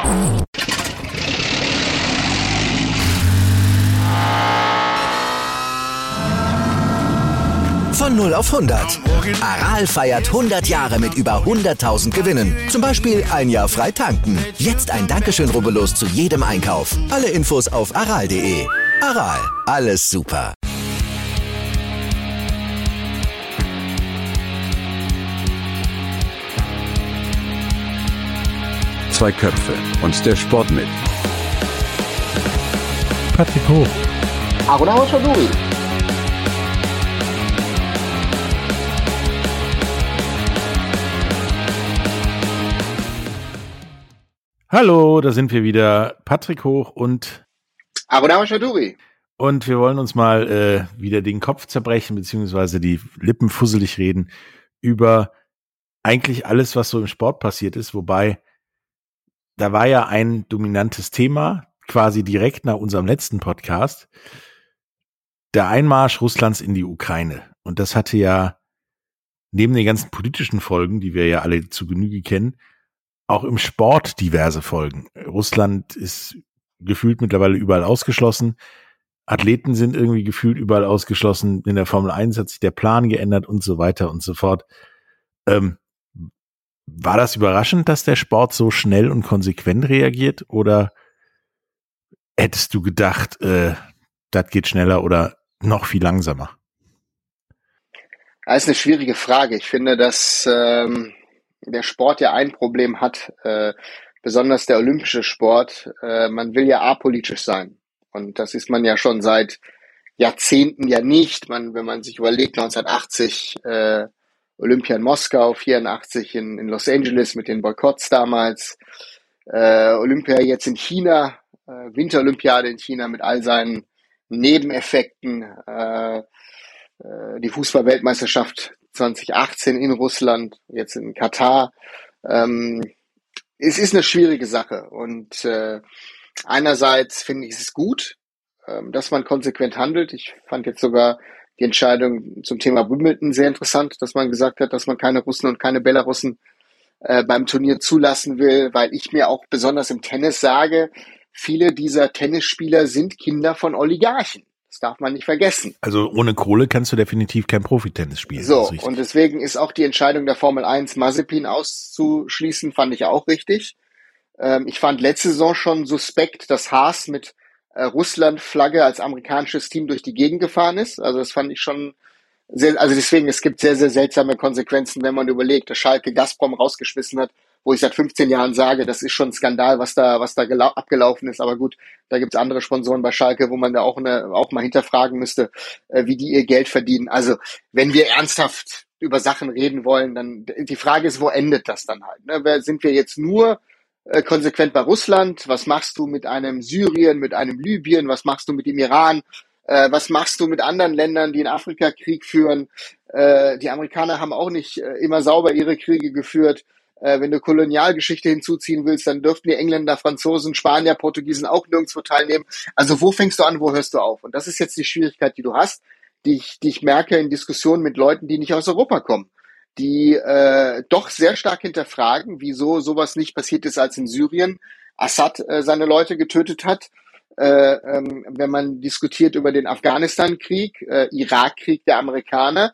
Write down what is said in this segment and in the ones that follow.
Von 0 auf 100. Aral feiert 100 Jahre mit über 100.000 Gewinnen. Zum Beispiel ein Jahr frei tanken. Jetzt ein Dankeschön, rubbellos zu jedem Einkauf. Alle Infos auf aral.de. Aral, alles super. Zwei Köpfe und der Sport mit Patrick Hoch, Harun Al-Chaudhuri. hallo, da sind wir wieder, Patrick Hoch und Harun Al-Chaudhuri. Und wir wollen uns mal wieder den Kopf zerbrechen, beziehungsweise die Lippen fusselig reden über eigentlich alles, was so im Sport passiert ist, wobei da war ja ein dominantes Thema, quasi direkt nach unserem letzten Podcast, der Einmarsch Russlands in die Ukraine. Und das hatte ja neben den ganzen politischen Folgen, die wir ja alle zu Genüge kennen, auch im Sport diverse Folgen. Russland ist gefühlt mittlerweile überall ausgeschlossen. Athleten sind irgendwie gefühlt überall ausgeschlossen. In der Formel 1 hat sich der Plan geändert und so weiter und so fort. War das überraschend, dass der Sport so schnell und konsequent reagiert? Oder hättest du gedacht, das geht schneller oder noch viel langsamer? Das ist eine schwierige Frage. Ich finde, dass der Sport ja ein Problem hat, besonders der olympische Sport. Man will ja apolitisch sein. Und das ist man ja schon seit Jahrzehnten ja nicht. Wenn man sich überlegt, 1980 Olympia in Moskau, 84 in Los Angeles mit den Boykotts damals, Olympia jetzt in China, Winterolympiade in China mit all seinen Nebeneffekten, die Fußball-Weltmeisterschaft 2018 in Russland, jetzt in Katar. Es ist eine schwierige Sache und einerseits finde ich es gut, dass man konsequent handelt. Ich fand jetzt sogar die Entscheidung zum Thema Wimbledon sehr interessant, dass man gesagt hat, dass man keine Russen und keine Belarussen beim Turnier zulassen will, weil ich mir auch besonders im Tennis sage, viele dieser Tennisspieler sind Kinder von Oligarchen. Das darf man nicht vergessen. Also ohne Kohle kannst du definitiv kein Profitennis spielen. So, und deswegen ist auch die Entscheidung der Formel 1, Mazepin auszuschließen, fand ich auch richtig. Ich fand letzte Saison schon suspekt, dass Haas mit Russland-Flagge als amerikanisches Team durch die Gegend gefahren ist. Also das fand ich schon sehr, also deswegen, es gibt sehr, sehr seltsame Konsequenzen, wenn man überlegt, dass Schalke Gazprom rausgeschmissen hat, wo ich seit 15 Jahren sage, das ist schon ein Skandal, was da abgelaufen ist. Aber gut, da gibt's andere Sponsoren bei Schalke, wo man da auch mal hinterfragen müsste, wie die ihr Geld verdienen. Also wenn wir ernsthaft über Sachen reden wollen, dann die Frage ist, wo endet das dann halt? Ne? Sind wir jetzt nur konsequent bei Russland? Was machst du mit einem Syrien, mit einem Libyen? Was machst du mit dem Iran? Was machst du mit anderen Ländern, die in Afrika Krieg führen? Die Amerikaner haben auch nicht immer sauber ihre Kriege geführt. Wenn du Kolonialgeschichte hinzuziehen willst, dann dürften die Engländer, Franzosen, Spanier, Portugiesen auch nirgendwo teilnehmen. Also wo fängst du an, wo hörst du auf? Und das ist jetzt die Schwierigkeit, die du hast, die ich merke in Diskussionen mit Leuten, die nicht aus Europa kommen, die doch sehr stark hinterfragen, wieso sowas nicht passiert ist, als in Syrien Assad seine Leute getötet hat. Wenn man diskutiert über den Afghanistan-Krieg, Irak-Krieg der Amerikaner.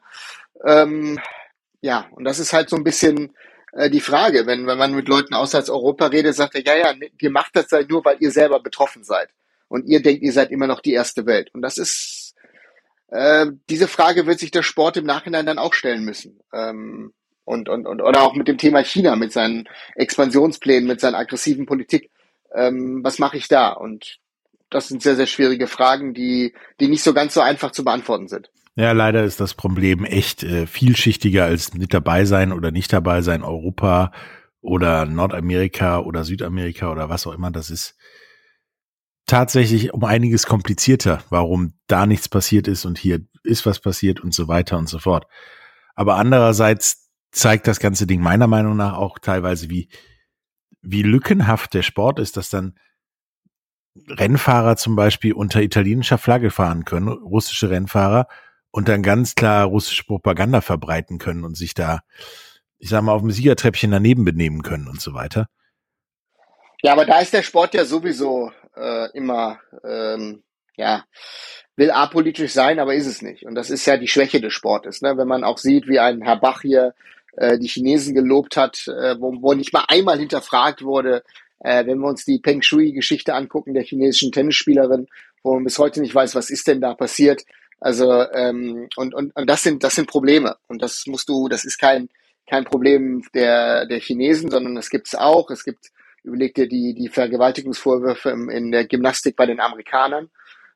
Ja, und das ist halt so ein bisschen die Frage, wenn man mit Leuten außerhalb Europa redet, sagt er, ja, ihr macht das halt nur, weil ihr selber betroffen seid. Und ihr denkt, ihr seid immer noch die erste Welt. Und das ist, diese Frage wird sich der Sport im Nachhinein dann auch stellen müssen. Oder auch mit dem Thema China, mit seinen Expansionsplänen, mit seiner aggressiven Politik. Was mache ich da? Und das sind sehr, sehr schwierige Fragen, die nicht so ganz so einfach zu beantworten sind. Ja, leider ist das Problem echt vielschichtiger als mit dabei sein oder nicht dabei sein. Europa oder Nordamerika oder Südamerika oder was auch immer. Das ist tatsächlich um einiges komplizierter, warum da nichts passiert ist und hier ist was passiert und so weiter und so fort. Aber andererseits zeigt das ganze Ding meiner Meinung nach auch teilweise, wie lückenhaft der Sport ist, dass dann Rennfahrer zum Beispiel unter italienischer Flagge fahren können, russische Rennfahrer, und dann ganz klar russische Propaganda verbreiten können und sich da, ich sag mal, auf dem Siegertreppchen daneben benehmen können und so weiter. Ja, aber da ist der Sport ja sowieso immer, ja, will apolitisch sein, aber ist es nicht. Und das ist ja die Schwäche des Sportes, ne? Wenn man auch sieht, wie ein Herr Bach hier die Chinesen gelobt hat, wo nicht mal einmal hinterfragt wurde, wenn wir uns die Peng Shui-Geschichte angucken, der chinesischen Tennisspielerin, wo man bis heute nicht weiß, was ist denn da passiert. Also und das sind Probleme. Und das ist kein Problem der Chinesen, sondern das gibt's auch. Überleg dir die Vergewaltigungsvorwürfe in der Gymnastik bei den Amerikanern,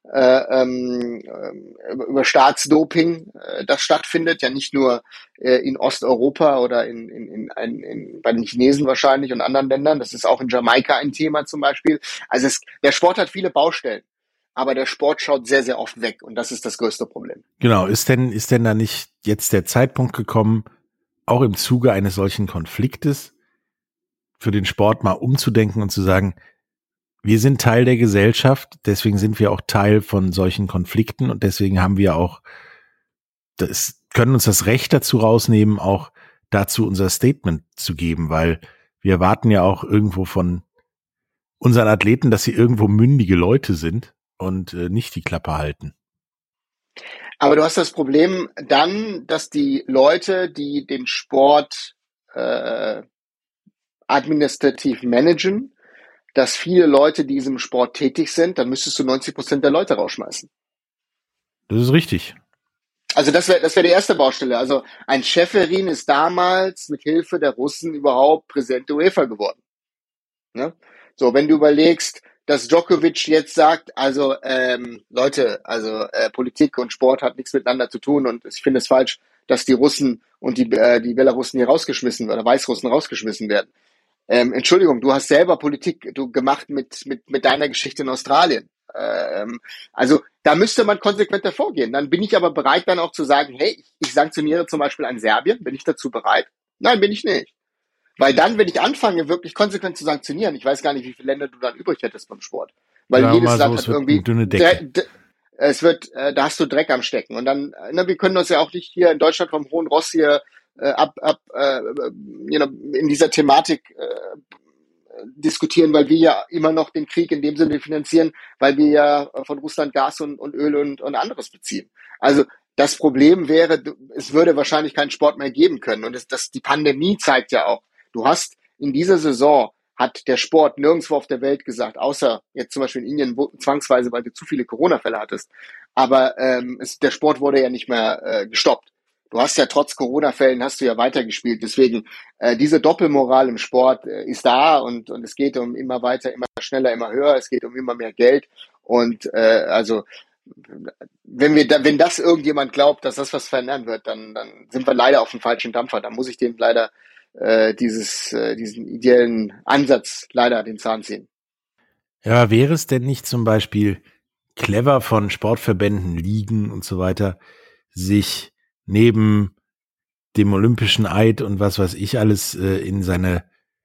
über Staatsdoping, das stattfindet, ja nicht nur in Osteuropa oder bei den Chinesen wahrscheinlich und anderen Ländern. Das ist auch in Jamaika ein Thema zum Beispiel. Also der Sport hat viele Baustellen, aber der Sport schaut sehr, sehr oft weg und das ist das größte Problem. Genau, ist denn da nicht jetzt der Zeitpunkt gekommen, auch im Zuge eines solchen Konfliktes für den Sport mal umzudenken und zu sagen, wir sind Teil der Gesellschaft, deswegen sind wir auch Teil von solchen Konflikten und deswegen haben wir auch, können uns das Recht dazu rausnehmen, auch dazu unser Statement zu geben, weil wir erwarten ja auch irgendwo von unseren Athleten, dass sie irgendwo mündige Leute sind und nicht die Klappe halten. Aber du hast das Problem dann, dass die Leute, die den Sport administrativ managen, dass viele Leute, die in diesem Sport tätig sind, dann müsstest du 90% der Leute rausschmeißen. Das ist richtig. Also das wär die erste Baustelle. Also ein Schäferin ist damals mit Hilfe der Russen überhaupt Präsident der UEFA geworden. Ne? So, wenn du überlegst, dass Djokovic jetzt sagt, also Leute, also Politik und Sport hat nichts miteinander zu tun und ich finde es falsch, dass die Russen und die Belarussen hier rausgeschmissen oder Weißrussen rausgeschmissen werden. Entschuldigung, du hast selber Politik gemacht mit deiner Geschichte in Australien. Also da müsste man konsequenter vorgehen. Dann bin ich aber bereit, dann auch zu sagen, hey, ich sanktioniere zum Beispiel an Serbien. Bin ich dazu bereit? Nein, bin ich nicht. Weil dann, wenn ich anfange, wirklich konsequent zu sanktionieren, ich weiß gar nicht, wie viele Länder du dann übrig hättest beim Sport. Weil ja, jedes Land so, hat irgendwie dünne Decke. Da hast du Dreck am Stecken. Und dann, wir können uns ja auch nicht hier in Deutschland vom hohen Ross hier in dieser Thematik diskutieren, weil wir ja immer noch den Krieg in dem Sinne finanzieren, weil wir ja von Russland Gas und Öl und anderes beziehen. Also das Problem wäre, es würde wahrscheinlich keinen Sport mehr geben können. Und die Pandemie zeigt ja auch, du hast in dieser Saison hat der Sport nirgendwo auf der Welt gesagt, außer jetzt zum Beispiel in Indien zwangsweise, weil du zu viele Corona-Fälle hattest. Aber der Sport wurde ja nicht mehr gestoppt. Du hast ja trotz Corona-Fällen hast du ja weitergespielt. Deswegen diese Doppelmoral im Sport ist da und es geht um immer weiter, immer schneller, immer höher. Es geht um immer mehr Geld und also wenn das irgendjemand glaubt, dass das was verändern wird, dann sind wir leider auf dem falschen Dampfer. Dann muss ich dem leider diesen ideellen Ansatz leider den Zahn ziehen. Ja, wäre es denn nicht zum Beispiel clever von Sportverbänden, Ligen und so weiter, sich neben dem Olympischen Eid und was weiß ich alles in seine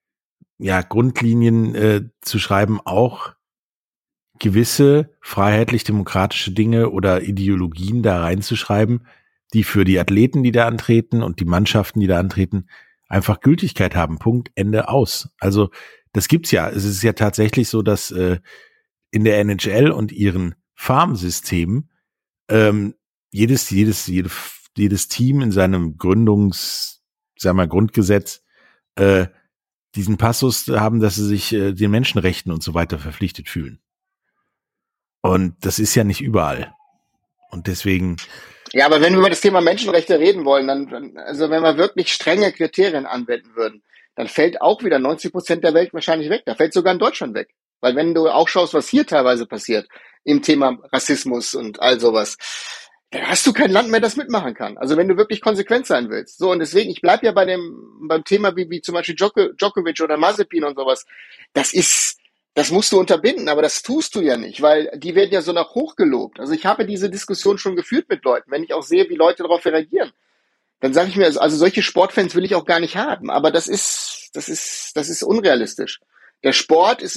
Grundlinien zu schreiben, auch gewisse freiheitlich-demokratische Dinge oder Ideologien da reinzuschreiben, die für die Athleten, die da antreten und die Mannschaften, die da antreten, einfach Gültigkeit haben. Punkt, Ende, aus. Also das gibt's ja. Es ist ja tatsächlich so, dass in der NHL und ihren Farmsystemen jedes Team in seinem Grundgesetz diesen Passus haben, dass sie sich den Menschenrechten und so weiter verpflichtet fühlen. Und das ist ja nicht überall. Und deswegen. Ja, aber wenn wir über das Thema Menschenrechte reden wollen, dann also wenn wir wirklich strenge Kriterien anwenden würden, dann fällt auch wieder 90% der Welt wahrscheinlich weg. Da fällt sogar in Deutschland weg. Weil wenn du auch schaust, was hier teilweise passiert im Thema Rassismus und all sowas, dann hast du kein Land mehr, das mitmachen kann. Also wenn du wirklich konsequent sein willst. So, und deswegen, ich bleib ja beim Thema wie zum Beispiel Djokovic oder Mazepin und sowas. Das musst du unterbinden, aber das tust du ja nicht, weil die werden ja so nach hoch gelobt. Also ich habe diese Diskussion schon geführt mit Leuten, wenn ich auch sehe, wie Leute darauf reagieren. Dann sage ich mir, also solche Sportfans will ich auch gar nicht haben, aber das ist unrealistisch. Der Sport ist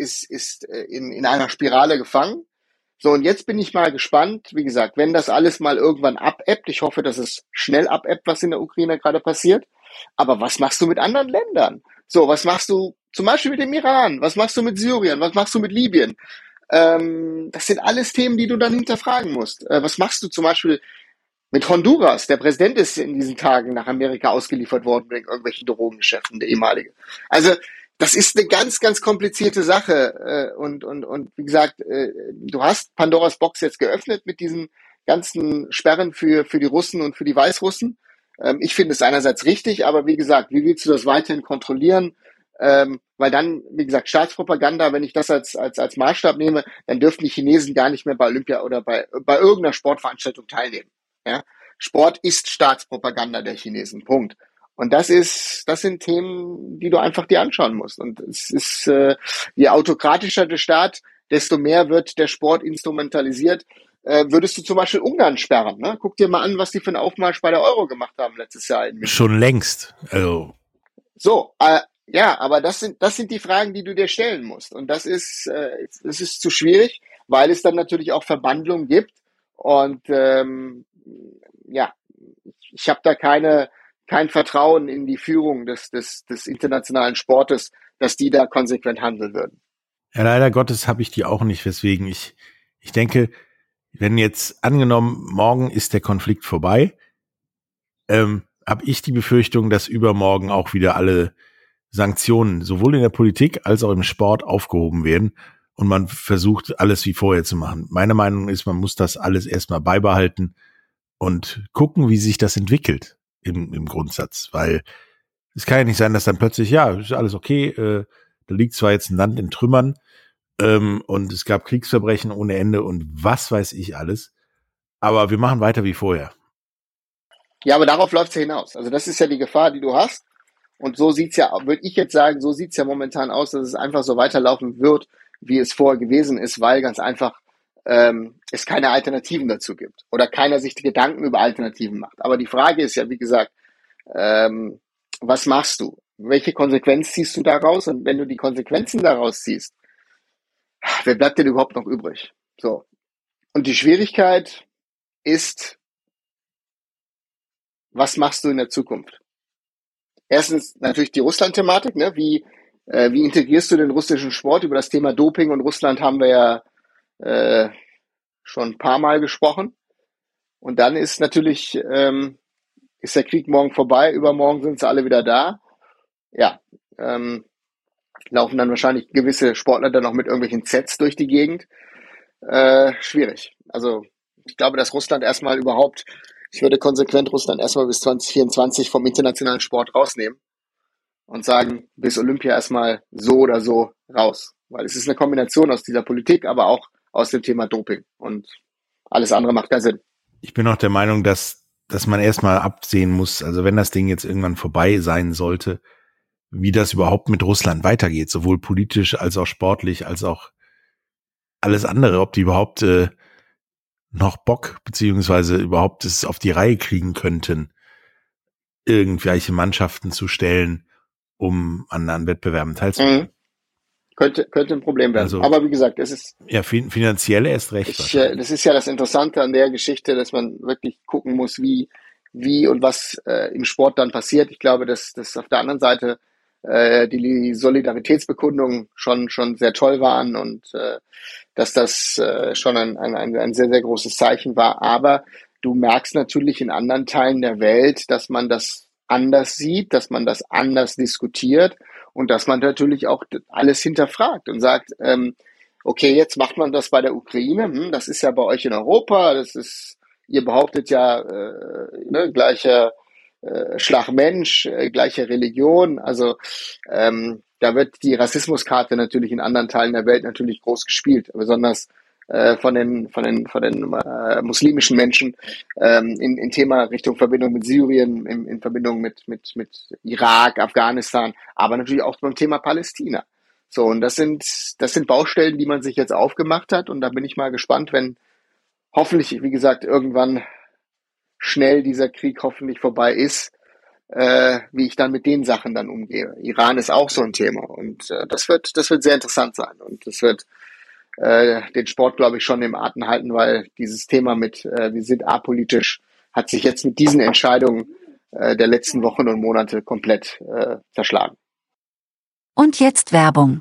in einer Spirale gefangen. So, und jetzt bin ich mal gespannt, wie gesagt, wenn das alles mal irgendwann abebbt, ich hoffe, dass es schnell abebbt, was in der Ukraine gerade passiert, aber was machst du mit anderen Ländern? So, was machst du zum Beispiel mit dem Iran? Was machst du mit Syrien? Was machst du mit Libyen? Das sind alles Themen, die du dann hinterfragen musst. Was machst du zum Beispiel mit Honduras? Der Präsident ist in diesen Tagen nach Amerika ausgeliefert worden wegen irgendwelchen Drogengeschäften, der ehemalige. Also das ist eine ganz, ganz komplizierte Sache. Und wie gesagt, du hast Pandoras Box jetzt geöffnet mit diesen ganzen Sperren für die Russen und für die Weißrussen. Ich finde es einerseits richtig, aber wie gesagt, wie willst du das weiterhin kontrollieren? Weil dann, wie gesagt, Staatspropaganda, wenn ich das als Maßstab nehme, dann dürfen die Chinesen gar nicht mehr bei Olympia oder bei irgendeiner Sportveranstaltung teilnehmen. Ja? Sport ist Staatspropaganda der Chinesen. Punkt. Und das sind Themen, die du einfach dir anschauen musst. Und es ist, je autokratischer der Staat, desto mehr wird der Sport instrumentalisiert. Würdest du zum Beispiel Ungarn sperren? Ne? Guck dir mal an, was die für einen Aufmarsch bei der Euro gemacht haben letztes Jahr in München. Schon längst. Also. So, ja, aber das sind die Fragen, die du dir stellen musst. Und das ist zu schwierig, weil es dann natürlich auch Verbandlungen gibt. Und ja, ich habe da kein Vertrauen in die Führung des internationalen Sportes, dass die da konsequent handeln würden. Ja, leider Gottes habe ich die auch nicht, weswegen ich denke, wenn jetzt angenommen, morgen ist der Konflikt vorbei, habe ich die Befürchtung, dass übermorgen auch wieder alle Sanktionen sowohl in der Politik als auch im Sport aufgehoben werden und man versucht, alles wie vorher zu machen. Meine Meinung ist, man muss das alles erstmal beibehalten und gucken, wie sich das entwickelt im Grundsatz, weil es kann ja nicht sein, dass dann plötzlich, ja, ist alles okay, da liegt zwar jetzt ein Land in Trümmern und es gab Kriegsverbrechen ohne Ende und was weiß ich alles, aber wir machen weiter wie vorher. Ja, aber darauf läuft es ja hinaus. Also das ist ja die Gefahr, die du hast. Und so sieht's ja, würde ich jetzt sagen, so sieht's ja momentan aus, dass es einfach so weiterlaufen wird, wie es vorher gewesen ist, weil ganz einfach es keine Alternativen dazu gibt oder keiner sich die Gedanken über Alternativen macht. Aber die Frage ist ja, wie gesagt, was machst du? Welche Konsequenz ziehst du daraus? Und wenn du die Konsequenzen daraus ziehst, wer bleibt denn überhaupt noch übrig? So. Und die Schwierigkeit ist, was machst du in der Zukunft? Erstens natürlich die Russland-Thematik, ne? Wie integrierst du den russischen Sport? Über das Thema Doping und Russland haben wir ja schon ein paar Mal gesprochen. Und dann ist natürlich, ist der Krieg morgen vorbei, übermorgen sind sie alle wieder da. Ja, laufen dann wahrscheinlich gewisse Sportler dann noch mit irgendwelchen Sets durch die Gegend. Schwierig. Also ich glaube, dass Russland erstmal überhaupt, ich würde konsequent Russland erstmal bis 2024 vom internationalen Sport rausnehmen und sagen, bis Olympia erstmal so oder so raus. Weil es ist eine Kombination aus dieser Politik, aber auch aus dem Thema Doping. Und alles andere macht keinen Sinn. Ich bin auch der Meinung, dass man erstmal absehen muss, also wenn das Ding jetzt irgendwann vorbei sein sollte, wie das überhaupt mit Russland weitergeht, sowohl politisch als auch sportlich, als auch alles andere, ob die überhaupt noch Bock, beziehungsweise überhaupt es auf die Reihe kriegen könnten, irgendwelche Mannschaften zu stellen, um an Wettbewerben teilzunehmen. Könnte ein Problem werden. Also, aber wie gesagt, es ist ja finanziell erst recht. Das ist ja das Interessante an der Geschichte, dass man wirklich gucken muss, wie und was im Sport dann passiert. Ich glaube, dass auf der anderen Seite die Solidaritätsbekundungen schon sehr toll waren und dass das schon ein sehr, sehr großes Zeichen war. Aber du merkst natürlich in anderen Teilen der Welt, dass man das anders sieht, dass man das anders diskutiert und dass man natürlich auch alles hinterfragt und sagt, okay, jetzt macht man das bei der Ukraine, das ist ja bei euch in Europa, ihr behauptet ja gleicher Schlag Mensch, gleiche Religion, also da wird die Rassismuskarte natürlich in anderen Teilen der Welt natürlich groß gespielt, besonders von den muslimischen Menschen in Thema Richtung Verbindung mit Syrien, in Verbindung mit Irak, Afghanistan, aber natürlich auch beim Thema Palästina. So, und das sind Baustellen, die man sich jetzt aufgemacht hat, und da bin ich mal gespannt, wenn hoffentlich, wie gesagt, irgendwann schnell dieser Krieg hoffentlich vorbei ist, wie ich dann mit den Sachen dann umgehe. Iran ist auch so ein Thema, und das wird sehr interessant sein, und das wird den Sport, glaube ich, schon im Atem halten, weil dieses Thema mit wir sind apolitisch hat sich jetzt mit diesen Entscheidungen der letzten Wochen und Monate komplett zerschlagen. Und jetzt Werbung.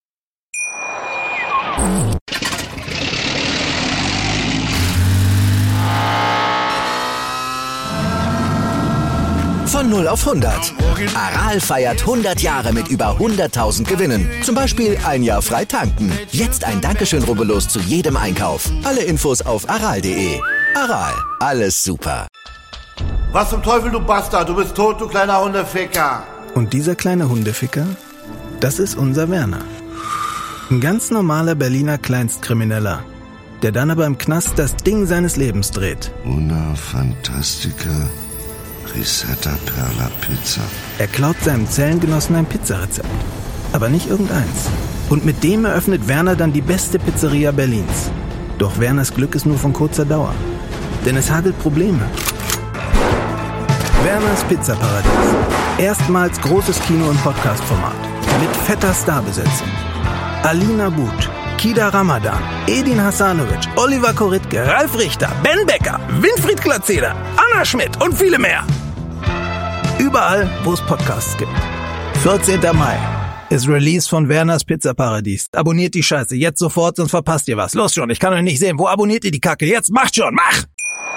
Von 0 auf 100. Aral feiert 100 Jahre mit über 100.000 Gewinnen. Zum Beispiel ein Jahr frei tanken. Jetzt ein Dankeschön, rubbellos zu jedem Einkauf. Alle Infos auf aral.de. Aral, alles super. Was zum Teufel, du Bastard? Du bist tot, du kleiner Hundeficker. Und dieser kleine Hundeficker, das ist unser Werner. Ein ganz normaler Berliner Kleinstkrimineller, der dann aber im Knast das Ding seines Lebens dreht. Una Fantastica Risetta Perla Pizza. Er klaut seinem Zellengenossen ein Pizzarezept. Aber nicht irgendeins. Und mit dem eröffnet Werner dann die beste Pizzeria Berlins. Doch Werners Glück ist nur von kurzer Dauer. Denn es hagelt Probleme. Werners Pizzaparadies. Erstmals großes Kino- und Podcast-Format. Mit fetter Starbesetzung. Alina But, Kida Ramadan, Edin Hasanovic, Oliver Koritke, Ralf Richter, Ben Becker, Winfried Glatzeder, Anna Schmidt und viele mehr. Überall, wo es Podcasts gibt. 14. Mai ist Release von Werners Pizzaparadies. Abonniert die Scheiße jetzt sofort, sonst verpasst ihr was. Los schon, ich kann euch nicht sehen. Wo abonniert ihr die Kacke? Jetzt macht schon, mach!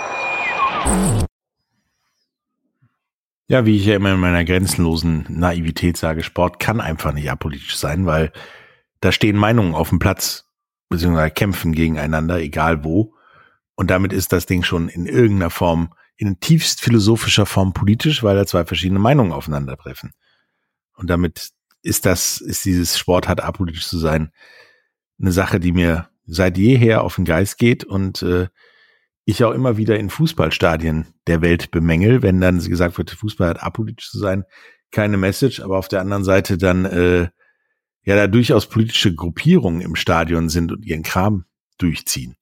Ja, wie ich ja immer in meiner grenzenlosen Naivität sage, Sport kann einfach nicht apolitisch sein, weil da stehen Meinungen auf dem Platz, beziehungsweise kämpfen gegeneinander, egal wo. Und damit ist das Ding schon in irgendeiner Form, in tiefst philosophischer Form politisch, weil da zwei verschiedene Meinungen aufeinandertreffen. Und damit ist dieses Sport hat apolitisch zu sein, eine Sache, die mir seit jeher auf den Geist geht und ich auch immer wieder in Fußballstadien der Welt bemängel, wenn dann gesagt wird, Fußball hat apolitisch zu sein, keine Message, aber auf der anderen Seite dann da durchaus politische Gruppierungen im Stadion sind und ihren Kram durchziehen.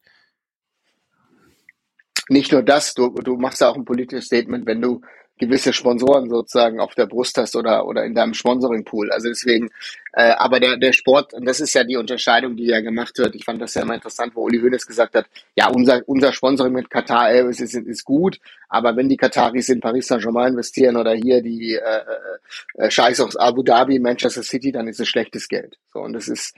Nicht nur das, du machst ja auch ein politisches Statement, wenn du gewisse Sponsoren sozusagen auf der Brust hast oder in deinem Sponsoring-Pool. Also deswegen, aber der Sport, und das ist ja die Unterscheidung, die ja gemacht wird. Ich fand das ja immer interessant, wo Uli Hoeneß gesagt hat, ja, unser Sponsoring mit Qatar Airways ist gut, aber wenn die Kataris in Paris Saint-Germain investieren oder hier die Scheichs aus Abu Dhabi, Manchester City, dann ist es schlechtes Geld. So, und das ist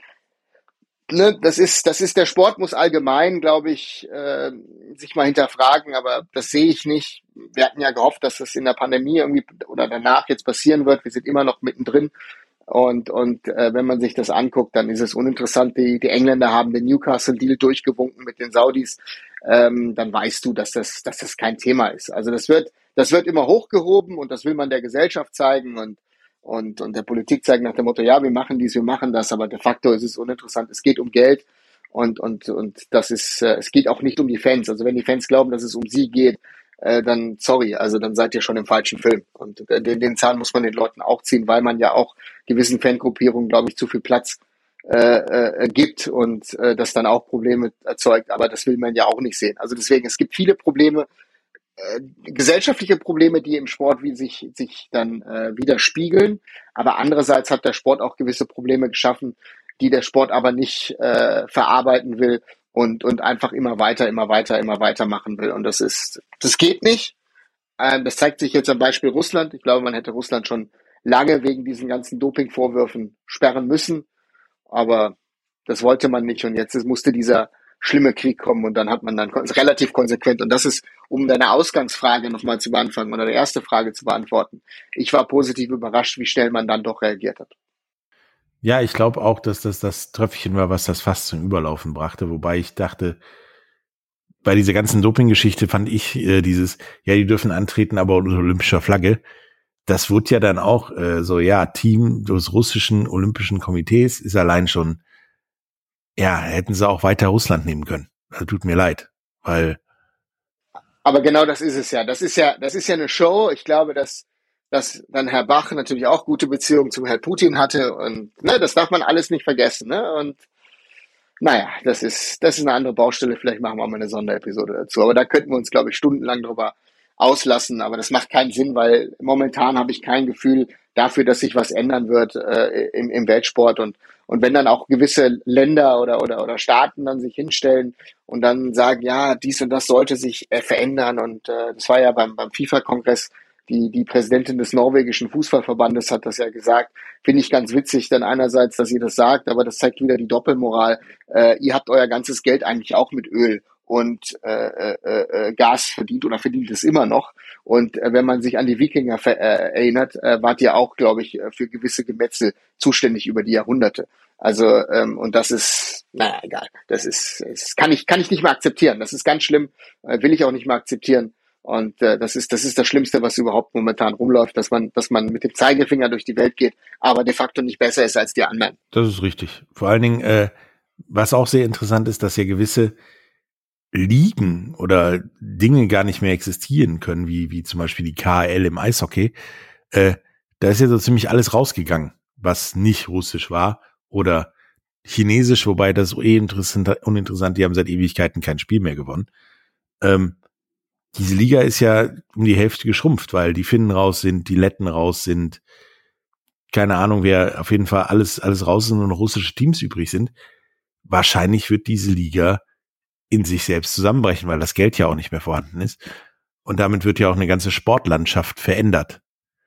der Sport muss allgemein, glaube ich, sich mal hinterfragen, aber das sehe ich nicht. Wir hatten ja gehofft, dass das in der Pandemie irgendwie oder danach jetzt passieren wird. Wir sind immer noch mittendrin. Und wenn man sich das anguckt, dann ist es uninteressant. Die Engländer haben den Newcastle-Deal durchgewunken mit den Saudis. Dann weißt du, dass das kein Thema ist. Also das wird immer hochgehoben und das will man der Gesellschaft zeigen und der Politik zeigen nach dem Motto, ja, wir machen dies, wir machen das, aber de facto ist es uninteressant. Es geht um Geld und das ist, es geht auch nicht um die Fans. Also wenn die Fans glauben, dass es um sie geht, dann sorry, also dann seid ihr schon im falschen Film. Und den Zahn muss man den Leuten auch ziehen, weil man ja auch gewissen Fangruppierungen, glaube ich, zu viel Platz gibt und das dann auch Probleme erzeugt. Aber das will man ja auch nicht sehen. Also deswegen, es gibt viele Probleme, gesellschaftliche Probleme, die im Sport sich dann widerspiegeln. Aber andererseits hat der Sport auch gewisse Probleme geschaffen, die der Sport aber nicht verarbeiten will und einfach immer weiter machen will. Und das geht nicht. Das zeigt sich jetzt am Beispiel Russland. Ich glaube, man hätte Russland schon lange wegen diesen ganzen Dopingvorwürfen sperren müssen. Aber das wollte man nicht. Und jetzt musste dieser schlimme Krieg kommen und dann hat man dann relativ konsequent. Und das ist, um deine Ausgangsfrage nochmal zu beantworten oder die erste Frage zu beantworten. Ich war positiv überrascht, wie schnell man dann doch reagiert hat. Ja, ich glaube auch, dass das Tröpfchen war, was das fast zum Überlaufen brachte. Wobei ich dachte, bei dieser ganzen Doping-Geschichte fand ich die dürfen antreten, aber unter olympischer Flagge. Das wurde ja dann auch Team des russischen Olympischen Komitees ist allein schon, ja, hätten sie auch weiter Russland nehmen können. Das tut mir leid, weil. Aber genau das ist es ja. Das ist ja eine Show. Ich glaube, dass dann Herr Bach natürlich auch gute Beziehungen zum Herrn Putin hatte und das darf man alles nicht vergessen. Und naja, das ist eine andere Baustelle. Vielleicht machen wir mal eine Sonderepisode dazu. Aber da könnten wir uns, glaube ich, stundenlang drüber auslassen. Aber das macht keinen Sinn, weil momentan habe ich kein Gefühl dafür, dass sich was ändern wird im Weltsport. Und wenn dann auch gewisse Länder oder Staaten dann sich hinstellen und dann sagen, ja, dies und das sollte sich verändern. Und das war ja beim FIFA-Kongress Die Präsidentin des norwegischen Fußballverbandes hat das ja gesagt. Finde ich ganz witzig, dann einerseits, dass ihr das sagt, aber das zeigt wieder die Doppelmoral. Ihr habt euer ganzes Geld eigentlich auch mit Öl und Gas verdient oder verdient es immer noch. Und wenn man sich an die Wikinger erinnert, wart ihr auch, glaube ich, für gewisse Gemetzel zuständig über die Jahrhunderte. Also und das ist, naja, egal. Das kann ich nicht mehr akzeptieren. Das ist ganz schlimm, will ich auch nicht mehr akzeptieren. Und das ist das Schlimmste, was überhaupt momentan rumläuft, dass man mit dem Zeigefinger durch die Welt geht, aber de facto nicht besser ist als die anderen. Das ist richtig. Vor allen Dingen, was auch sehr interessant ist, dass ja gewisse Ligen oder Dinge gar nicht mehr existieren können, wie zum Beispiel die KHL im Eishockey. Da ist ja so ziemlich alles rausgegangen, was nicht russisch war oder chinesisch, wobei das ist uninteressant, die haben seit Ewigkeiten kein Spiel mehr gewonnen. Diese Liga ist ja um die Hälfte geschrumpft, weil die Finnen raus sind, die Letten raus sind, keine Ahnung, wer auf jeden Fall alles raus sind und noch russische Teams übrig sind. Wahrscheinlich wird diese Liga in sich selbst zusammenbrechen, weil das Geld ja auch nicht mehr vorhanden ist. Und damit wird ja auch eine ganze Sportlandschaft verändert.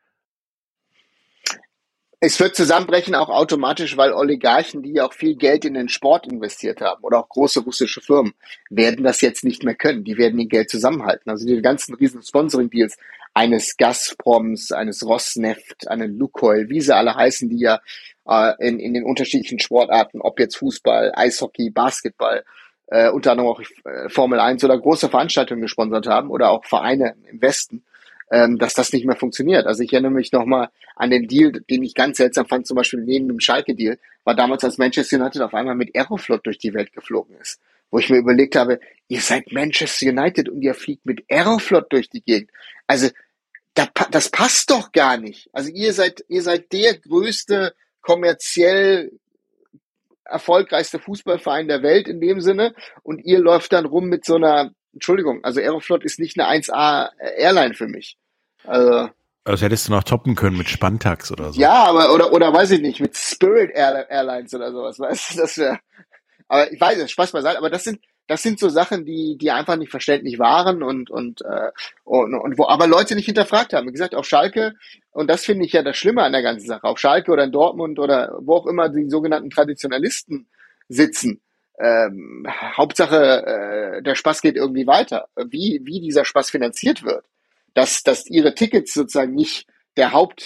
Es wird zusammenbrechen auch automatisch, weil Oligarchen, die ja auch viel Geld in den Sport investiert haben oder auch große russische Firmen, werden das jetzt nicht mehr können. Die werden ihr Geld zusammenhalten. Also die ganzen riesen Sponsoring-Deals eines Gazproms, eines Rosneft, einen Lukoil, wie sie alle heißen, die ja in den unterschiedlichen Sportarten, ob jetzt Fußball, Eishockey, Basketball, unter anderem auch Formel 1 oder große Veranstaltungen gesponsert haben oder auch Vereine im Westen, dass das nicht mehr funktioniert. Also ich erinnere mich nochmal an den Deal, den ich ganz seltsam fand, zum Beispiel neben dem Schalke-Deal, war damals, als Manchester United auf einmal mit Aeroflot durch die Welt geflogen ist. Wo ich mir überlegt habe, ihr seid Manchester United und ihr fliegt mit Aeroflot durch die Gegend. Also das passt doch gar nicht. Also ihr seid der größte kommerziell erfolgreichste Fußballverein der Welt in dem Sinne und ihr läuft dann rum mit so einer, Entschuldigung, also Aeroflot ist nicht eine 1A Airline für mich. Also hättest du noch toppen können mit Spantax oder so. Ja, aber oder weiß ich nicht, mit Spirit Airlines oder sowas, weißt du, das wäre, aber ich weiß es, Spaß beiseite, aber das sind so Sachen, die einfach nicht verständlich waren und wo aber Leute nicht hinterfragt haben. Wie gesagt, auf Schalke, und das finde ich ja das Schlimme an der ganzen Sache, auf Schalke oder in Dortmund oder wo auch immer die sogenannten Traditionalisten sitzen, Hauptsache der Spaß geht irgendwie weiter. Wie dieser Spaß finanziert wird, dass ihre Tickets sozusagen nicht die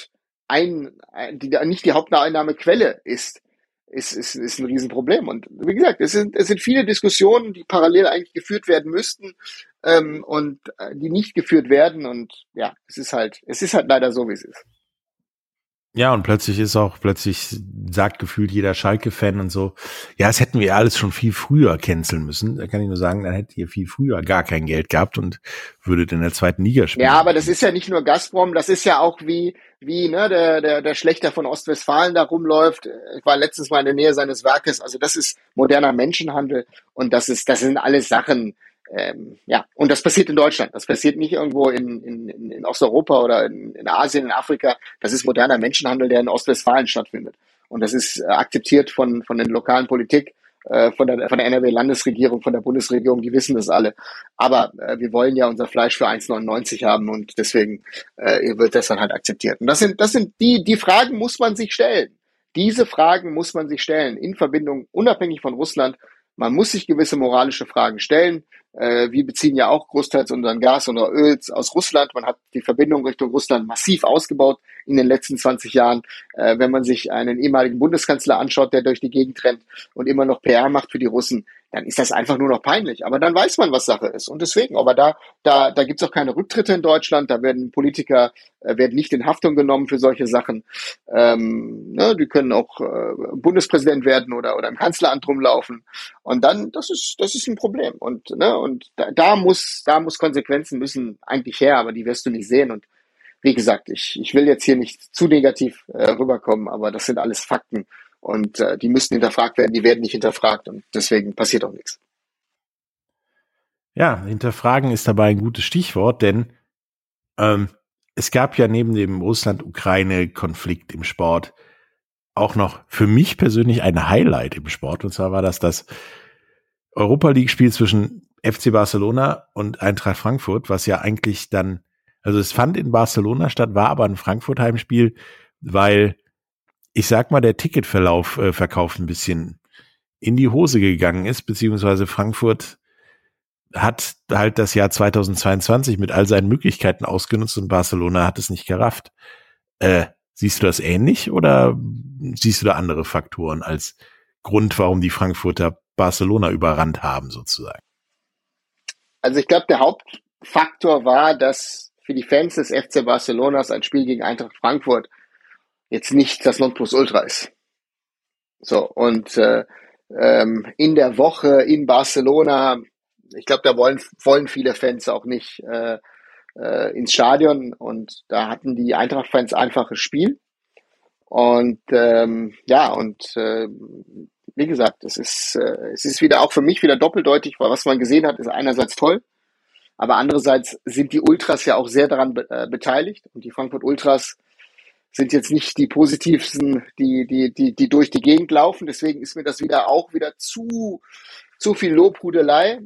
Haupteinnahmequelle ist ein Riesenproblem. Und wie gesagt, es sind viele Diskussionen, die parallel eigentlich geführt werden müssten und die nicht geführt werden. Und ja, es ist halt leider so, wie es ist. Ja, und plötzlich sagt gefühlt jeder Schalke-Fan und so, ja, das hätten wir alles schon viel früher canceln müssen. Da kann ich nur sagen, dann hättet ihr viel früher gar kein Geld gehabt und würdet in der zweiten Liga spielen. Ja, aber das ist ja nicht nur Gazprom, das ist ja auch wie der Schlächter von Ostwestfalen da rumläuft. Ich war letztens mal in der Nähe seines Werkes. Also das ist moderner Menschenhandel und das sind alles Sachen. Und das passiert in Deutschland. Das passiert nicht irgendwo in Osteuropa oder in Asien, in Afrika. Das ist moderner Menschenhandel, der in Ostwestfalen stattfindet. Und das ist akzeptiert von den lokalen Politik, von der NRW-Landesregierung, von der Bundesregierung, die wissen das alle. Aber wir wollen ja unser Fleisch für 1,99 haben und deswegen wird das dann halt akzeptiert. Und das sind die Fragen muss man sich stellen. Diese Fragen muss man sich stellen in Verbindung, unabhängig von Russland. Man muss sich gewisse moralische Fragen stellen. Wir beziehen ja auch großteils unseren Gas und unser Öl aus Russland. Man hat die Verbindung Richtung Russland massiv ausgebaut in den letzten 20 Jahren. Wenn man sich einen ehemaligen Bundeskanzler anschaut, der durch die Gegend rennt und immer noch PR macht für die Russen, dann ist das einfach nur noch peinlich. Aber dann weiß man, was Sache ist. Und deswegen, aber da gibt's auch keine Rücktritte in Deutschland. Da werden Politiker werden nicht in Haftung genommen für solche Sachen. Die können auch Bundespräsident werden oder im Kanzleramt rumlaufen. Und dann, das ist ein Problem. Und da muss Konsequenzen müssen eigentlich her, aber die wirst du nicht sehen. Und wie gesagt, ich will jetzt hier nicht zu negativ rüberkommen, aber das sind alles Fakten. Und die müssten hinterfragt werden, die werden nicht hinterfragt und deswegen passiert auch nichts. Ja, hinterfragen ist dabei ein gutes Stichwort, denn es gab ja neben dem Russland-Ukraine-Konflikt im Sport auch noch für mich persönlich ein Highlight im Sport. Und zwar war das Europa-League-Spiel zwischen FC Barcelona und Eintracht Frankfurt, was ja eigentlich dann, Also es fand in Barcelona statt, war aber ein Frankfurt-Heimspiel, weil, ich sag mal, der Ticketverkauf ein bisschen in die Hose gegangen ist, beziehungsweise Frankfurt hat halt das Jahr 2022 mit all seinen Möglichkeiten ausgenutzt und Barcelona hat es nicht gerafft. Siehst du das ähnlich oder siehst du da andere Faktoren als Grund, warum die Frankfurter Barcelona überrannt haben, sozusagen? Also ich glaube, der Hauptfaktor war, dass für die Fans des FC Barcelonas ein Spiel gegen Eintracht Frankfurt jetzt nicht das Nonplusultra ist. So, und in der Woche in Barcelona, ich glaube, da wollen viele Fans auch nicht ins Stadion, und da hatten die Eintracht-Fans einfaches Spiel. Und wie gesagt, es ist wieder auch für mich wieder doppeldeutig, weil was man gesehen hat, ist einerseits toll, aber andererseits sind die Ultras ja auch sehr daran beteiligt, und die Frankfurt Ultras sind jetzt nicht die positivsten, die durch die Gegend laufen. Deswegen ist mir das wieder zu viel Lobhudelei.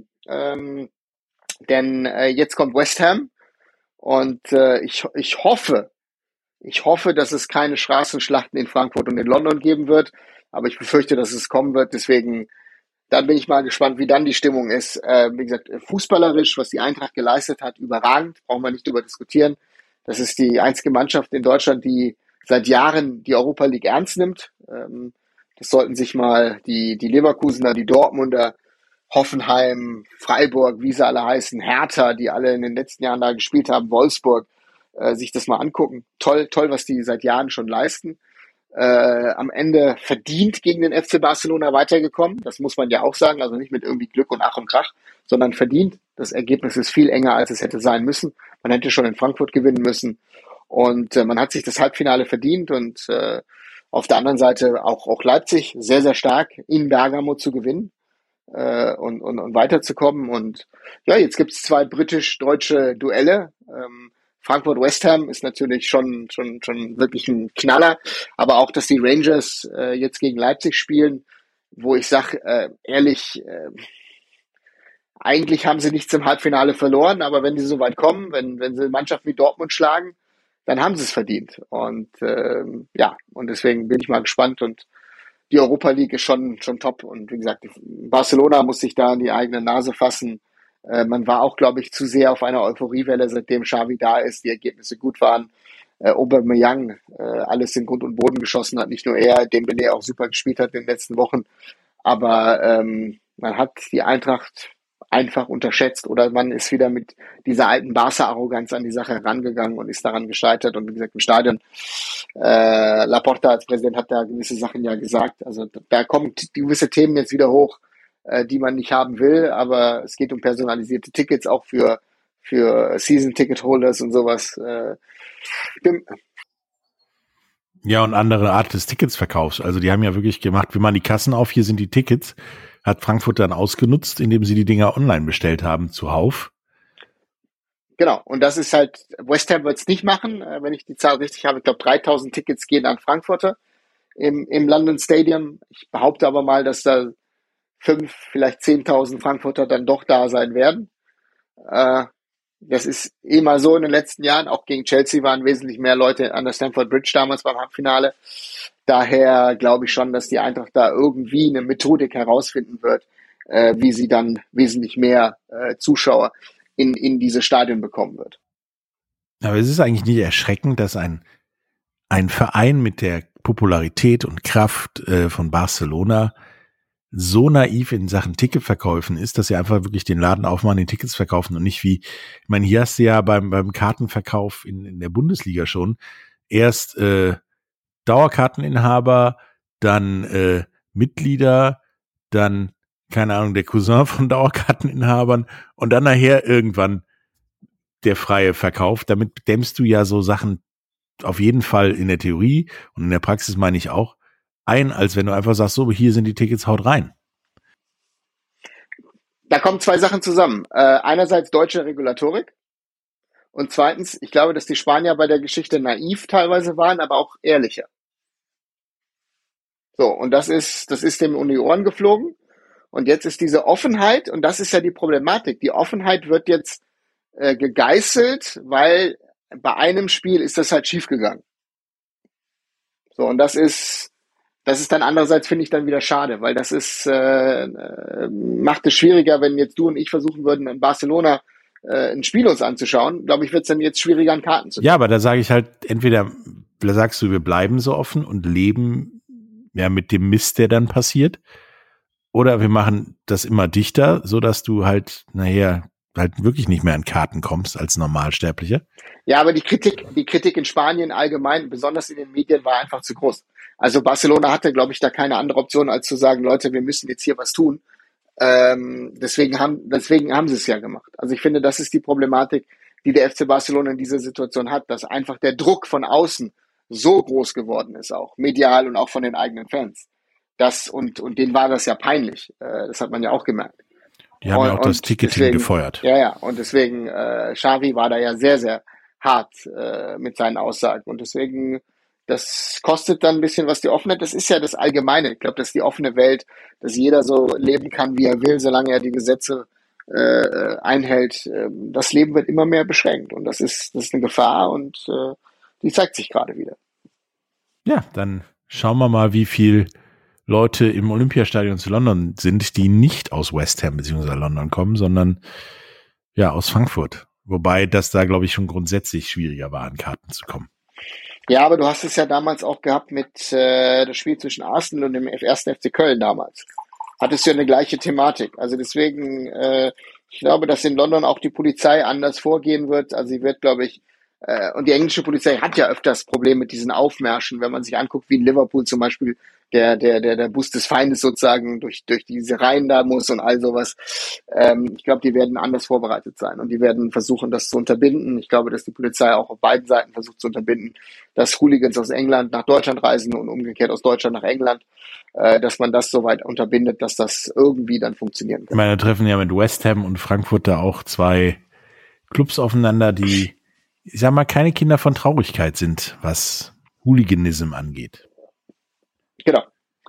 Denn jetzt kommt West Ham, und ich hoffe, dass es keine Straßenschlachten in Frankfurt und in London geben wird, aber ich befürchte, dass es kommen wird. Deswegen, dann bin ich mal gespannt, wie dann die Stimmung ist. Wie gesagt, fußballerisch, was die Eintracht geleistet hat, überragend, brauchen wir nicht drüber diskutieren. Das ist die einzige Mannschaft in Deutschland, die seit Jahren die Europa League ernst nimmt. Das sollten sich mal die Leverkusener, die Dortmunder, Hoffenheim, Freiburg, wie sie alle heißen, Hertha, die alle in den letzten Jahren da gespielt haben, Wolfsburg, sich das mal angucken. Toll, was die seit Jahren schon leisten. Am Ende verdient gegen den FC Barcelona weitergekommen. Das muss man ja auch sagen. Also nicht mit irgendwie Glück und Ach und Krach, sondern verdient. Das Ergebnis ist viel enger, als es hätte sein müssen. Man hätte schon in Frankfurt gewinnen müssen. Und man hat sich das Halbfinale verdient. Und auf der anderen Seite auch Leipzig sehr, sehr stark in Bergamo zu gewinnen. Und weiterzukommen. Und ja, jetzt gibt es 2 britisch-deutsche Duelle. Frankfurt-West Ham ist natürlich schon wirklich ein Knaller. Aber auch, dass die Rangers jetzt gegen Leipzig spielen, wo ich sage, ehrlich, eigentlich haben sie nichts im Halbfinale verloren, aber wenn die so weit kommen, wenn sie eine Mannschaft wie Dortmund schlagen, dann haben sie es verdient. Und und deswegen bin ich mal gespannt, und die Europa League ist schon top, und wie gesagt, Barcelona muss sich da an die eigene Nase fassen. Man war auch, glaube ich, zu sehr auf einer Euphoriewelle, seitdem Xavi da ist, die Ergebnisse gut waren. Aubameyang alles in Grund und Boden geschossen hat, nicht nur er, Dembélé auch super gespielt hat in den letzten Wochen. Aber man hat die Eintracht einfach unterschätzt, oder man ist wieder mit dieser alten Barca-Arroganz an die Sache herangegangen und ist daran gescheitert. Und wie gesagt, im Stadion, Laporta als Präsident hat da gewisse Sachen ja gesagt. Also da kommen gewisse Themen jetzt wieder hoch, die man nicht haben will, aber es geht um personalisierte Tickets, auch für Season-Ticket-Holders und sowas. Ja, und andere Art des Ticketsverkaufs. Also die haben ja wirklich gemacht, wir machen die Kassen auf, hier sind die Tickets. Hat Frankfurt dann ausgenutzt, indem sie die Dinger online bestellt haben, zuhauf. Genau, und das ist halt, West Ham wird es nicht machen, wenn ich die Zahl richtig habe. Ich glaube, 3.000 Tickets gehen an Frankfurter im London Stadium. Ich behaupte aber mal, dass da 5, vielleicht 10.000 Frankfurter dann doch da sein werden. Das ist immer so in den letzten Jahren. Auch gegen Chelsea waren wesentlich mehr Leute an der Stamford Bridge damals beim Halbfinale. Daher glaube ich schon, dass die Eintracht da irgendwie eine Methodik herausfinden wird, wie sie dann wesentlich mehr Zuschauer in diese Stadien bekommen wird. Aber es ist eigentlich nicht erschreckend, dass ein Verein mit der Popularität und Kraft von Barcelona so naiv in Sachen Ticketverkäufen ist, dass sie einfach wirklich den Laden aufmachen, den Tickets verkaufen und nicht wie, ich meine, hier hast du ja beim Kartenverkauf in der Bundesliga schon erst Dauerkarteninhaber, dann Mitglieder, dann, keine Ahnung, der Cousin von Dauerkarteninhabern und dann nachher irgendwann der freie Verkauf. Damit dämmst du ja so Sachen auf jeden Fall in der Theorie und in der Praxis meine ich auch ein, als wenn du einfach sagst, so, hier sind die Tickets, haut rein. Da kommen 2 Sachen zusammen. Einerseits deutsche Regulatorik und zweitens, ich glaube, dass die Spanier bei der Geschichte naiv teilweise waren, aber auch ehrlicher. So, und das ist dem um die Ohren geflogen. Und jetzt ist diese Offenheit, und das ist ja die Problematik. Die Offenheit wird jetzt gegeißelt, weil bei einem Spiel ist das halt schiefgegangen. So, und das ist dann andererseits, finde ich, dann wieder schade, weil das ist, macht es schwieriger, wenn jetzt du und ich versuchen würden, in Barcelona ein Spiel uns anzuschauen. Glaube ich, wird es dann jetzt schwieriger, an Karten zu kommen. Ja, aber da sage ich halt, entweder sagst du, wir bleiben so offen und leben ja mit dem Mist, der dann passiert, oder wir machen das immer dichter, so dass du halt nachher halt wirklich nicht mehr an Karten kommst als Normalsterblicher. Ja, aber die Kritik in Spanien allgemein, besonders in den Medien, war einfach zu groß. Also Barcelona hatte, glaube ich, da keine andere Option, als zu sagen, Leute, wir müssen jetzt hier was tun. Deswegen haben sie es ja gemacht. Also ich finde, das ist die Problematik, die der FC Barcelona in dieser Situation hat, dass einfach der Druck von außen so groß geworden ist, auch medial und auch von den eigenen Fans. Und denen war das ja peinlich. Das hat man ja auch gemerkt. Die haben ja auch das Ticketing gefeuert. Ja, und deswegen, Xavi war da ja sehr, sehr hart mit seinen Aussagen. Und deswegen, das kostet dann ein bisschen was, die Offenheit. Das ist ja das Allgemeine. Ich glaube, das ist die offene Welt, dass jeder so leben kann, wie er will, solange er die Gesetze einhält. Das Leben wird immer mehr beschränkt. Und das ist eine Gefahr und die zeigt sich gerade wieder. Ja, dann schauen wir mal, wie viel Leute im Olympiastadion zu London sind, die nicht aus West Ham bzw. London kommen, sondern ja aus Frankfurt. Wobei das da, glaube ich, schon grundsätzlich schwieriger war, an Karten zu kommen. Ja, aber du hast es ja damals auch gehabt mit das Spiel zwischen Arsenal und dem 1. FC Köln damals. Hattest du ja eine gleiche Thematik. Also deswegen, ich glaube, dass in London auch die Polizei anders vorgehen wird. Also sie wird, glaube ich, und die englische Polizei hat ja öfters Probleme mit diesen Aufmärschen, wenn man sich anguckt, wie in Liverpool zum Beispiel der Bus des Feindes sozusagen durch diese Reihen da muss und all sowas. Ich glaube, die werden anders vorbereitet sein und die werden versuchen, das zu unterbinden. Ich glaube, dass die Polizei auch auf beiden Seiten versucht zu unterbinden, dass Hooligans aus England nach Deutschland reisen und umgekehrt aus Deutschland nach England, dass man das so weit unterbindet, dass das irgendwie dann funktionieren kann. Ich meine, da treffen ja mit West Ham und Frankfurt da auch zwei Clubs aufeinander, die, ich sag mal, keine Kinder von Traurigkeit sind, was Hooliganism angeht. Genau.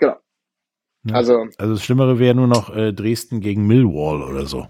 Ja. Also das Schlimmere wäre nur noch Dresden gegen Millwall oder so.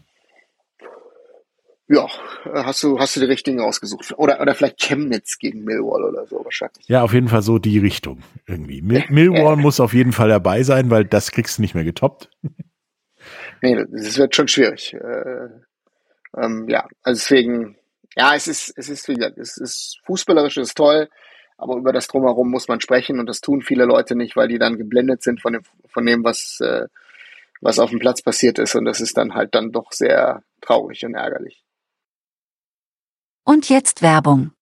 Ja, hast du die richtigen ausgesucht. Oder vielleicht Chemnitz gegen Millwall oder so wahrscheinlich. Ja, auf jeden Fall so die Richtung irgendwie. Millwall muss auf jeden Fall dabei sein, weil das kriegst du nicht mehr getoppt. Nee, das wird schon schwierig. Ja, also deswegen, ja, es ist, wie gesagt, es ist fußballerisch, es ist toll, aber über das Drumherum muss man sprechen und das tun viele Leute nicht, weil die dann geblendet sind von dem, was auf dem Platz passiert ist und das ist dann halt dann doch sehr traurig und ärgerlich. Und jetzt Werbung.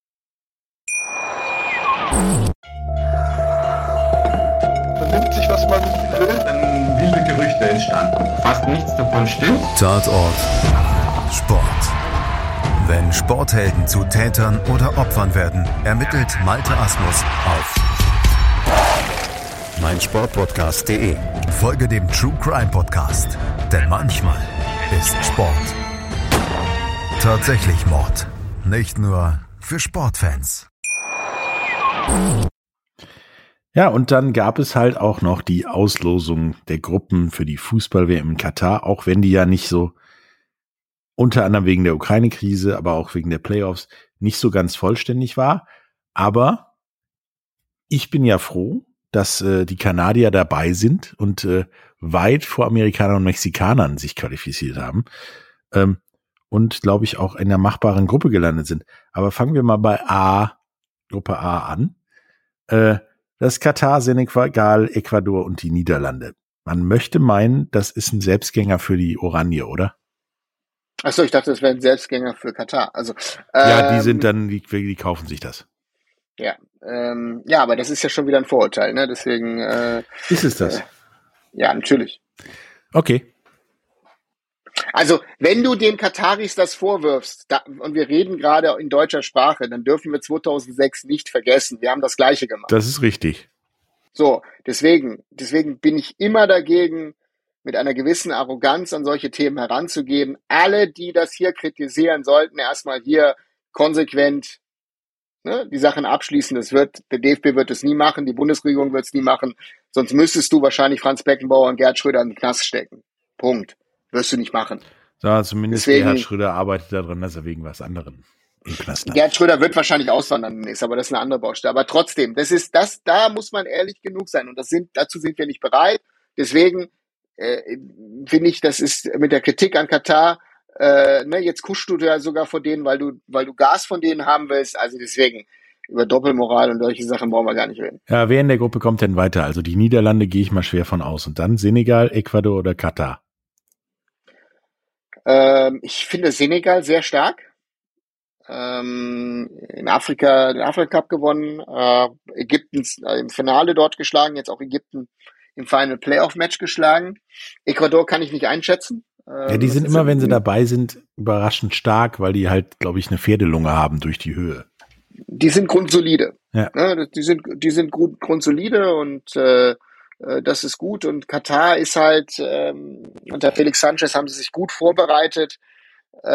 Man nimmt sich, was man will. Dann wilde Gerüchte entstanden. Fast nichts davon stimmt. Tatort Sport. Wenn Sporthelden zu Tätern oder Opfern werden, ermittelt Malte Asmus auf meinsportpodcast.de. Folge dem True Crime Podcast, denn manchmal ist Sport tatsächlich Mord. Nicht nur für Sportfans. Ja, und dann gab es halt auch noch die Auslosung der Gruppen für die Fußball-WM in Katar, auch wenn die ja nicht so, unter anderem wegen der Ukraine-Krise, aber auch wegen der Playoffs, nicht so ganz vollständig war. Aber ich bin ja froh, dass die Kanadier dabei sind und weit vor Amerikanern und Mexikanern sich qualifiziert haben. Und, glaube ich, auch in einer machbaren Gruppe gelandet sind. Aber fangen wir mal bei Gruppe A an. Das Katar, Senegal, Ecuador und die Niederlande. Man möchte meinen, das ist ein Selbstgänger für die Oranje, oder? Achso, ich dachte, das wäre ein Selbstgänger für Katar. Also, ja, die sind dann, die kaufen sich das. Ja, ja, aber das ist ja schon wieder ein Vorurteil, ne? Deswegen ist es das? Ja, natürlich. Okay. Also, wenn du den Kataris das vorwirfst, und wir reden gerade in deutscher Sprache, dann dürfen wir 2006 nicht vergessen. Wir haben das Gleiche gemacht. Das ist richtig. So, deswegen bin ich immer dagegen, mit einer gewissen Arroganz an solche Themen heranzugehen. Alle, die das hier kritisieren, sollten erstmal hier konsequent die Sachen abschließen. Der DFB wird es nie machen, die Bundesregierung wird es nie machen. Sonst müsstest du wahrscheinlich Franz Beckenbauer und Gerhard Schröder in den Knast stecken. Punkt. Wirst du nicht machen. So, zumindest Gerhard Schröder arbeitet daran, dass er wegen was anderem Knastland. Gerd Schröder wird wahrscheinlich auswandern, aber das ist eine andere Baustelle. Aber trotzdem, da muss man ehrlich genug sein. Und dazu sind wir nicht bereit. Deswegen finde ich, das ist mit der Kritik an Katar, jetzt kuschst du ja sogar vor denen, weil du Gas von denen haben willst. Also deswegen, über Doppelmoral und solche Sachen brauchen wir gar nicht reden. Ja, wer in der Gruppe kommt denn weiter? Also die Niederlande gehe ich mal schwer von aus. Und dann Senegal, Ecuador oder Katar? Ich finde Senegal sehr stark. In Afrika den Afrika Cup gewonnen, Ägypten im Finale dort geschlagen, jetzt auch Ägypten im Final Playoff Match geschlagen. Ecuador kann ich nicht einschätzen. Ja, die sind immer, wenn sie dabei sind, überraschend stark, weil die halt, glaube ich, eine Pferdelunge haben durch die Höhe. Die sind grundsolide. Ja. Die sind grundsolide und das ist gut. Und Katar ist halt unter Felix Sanchez haben sie sich gut vorbereitet. Ich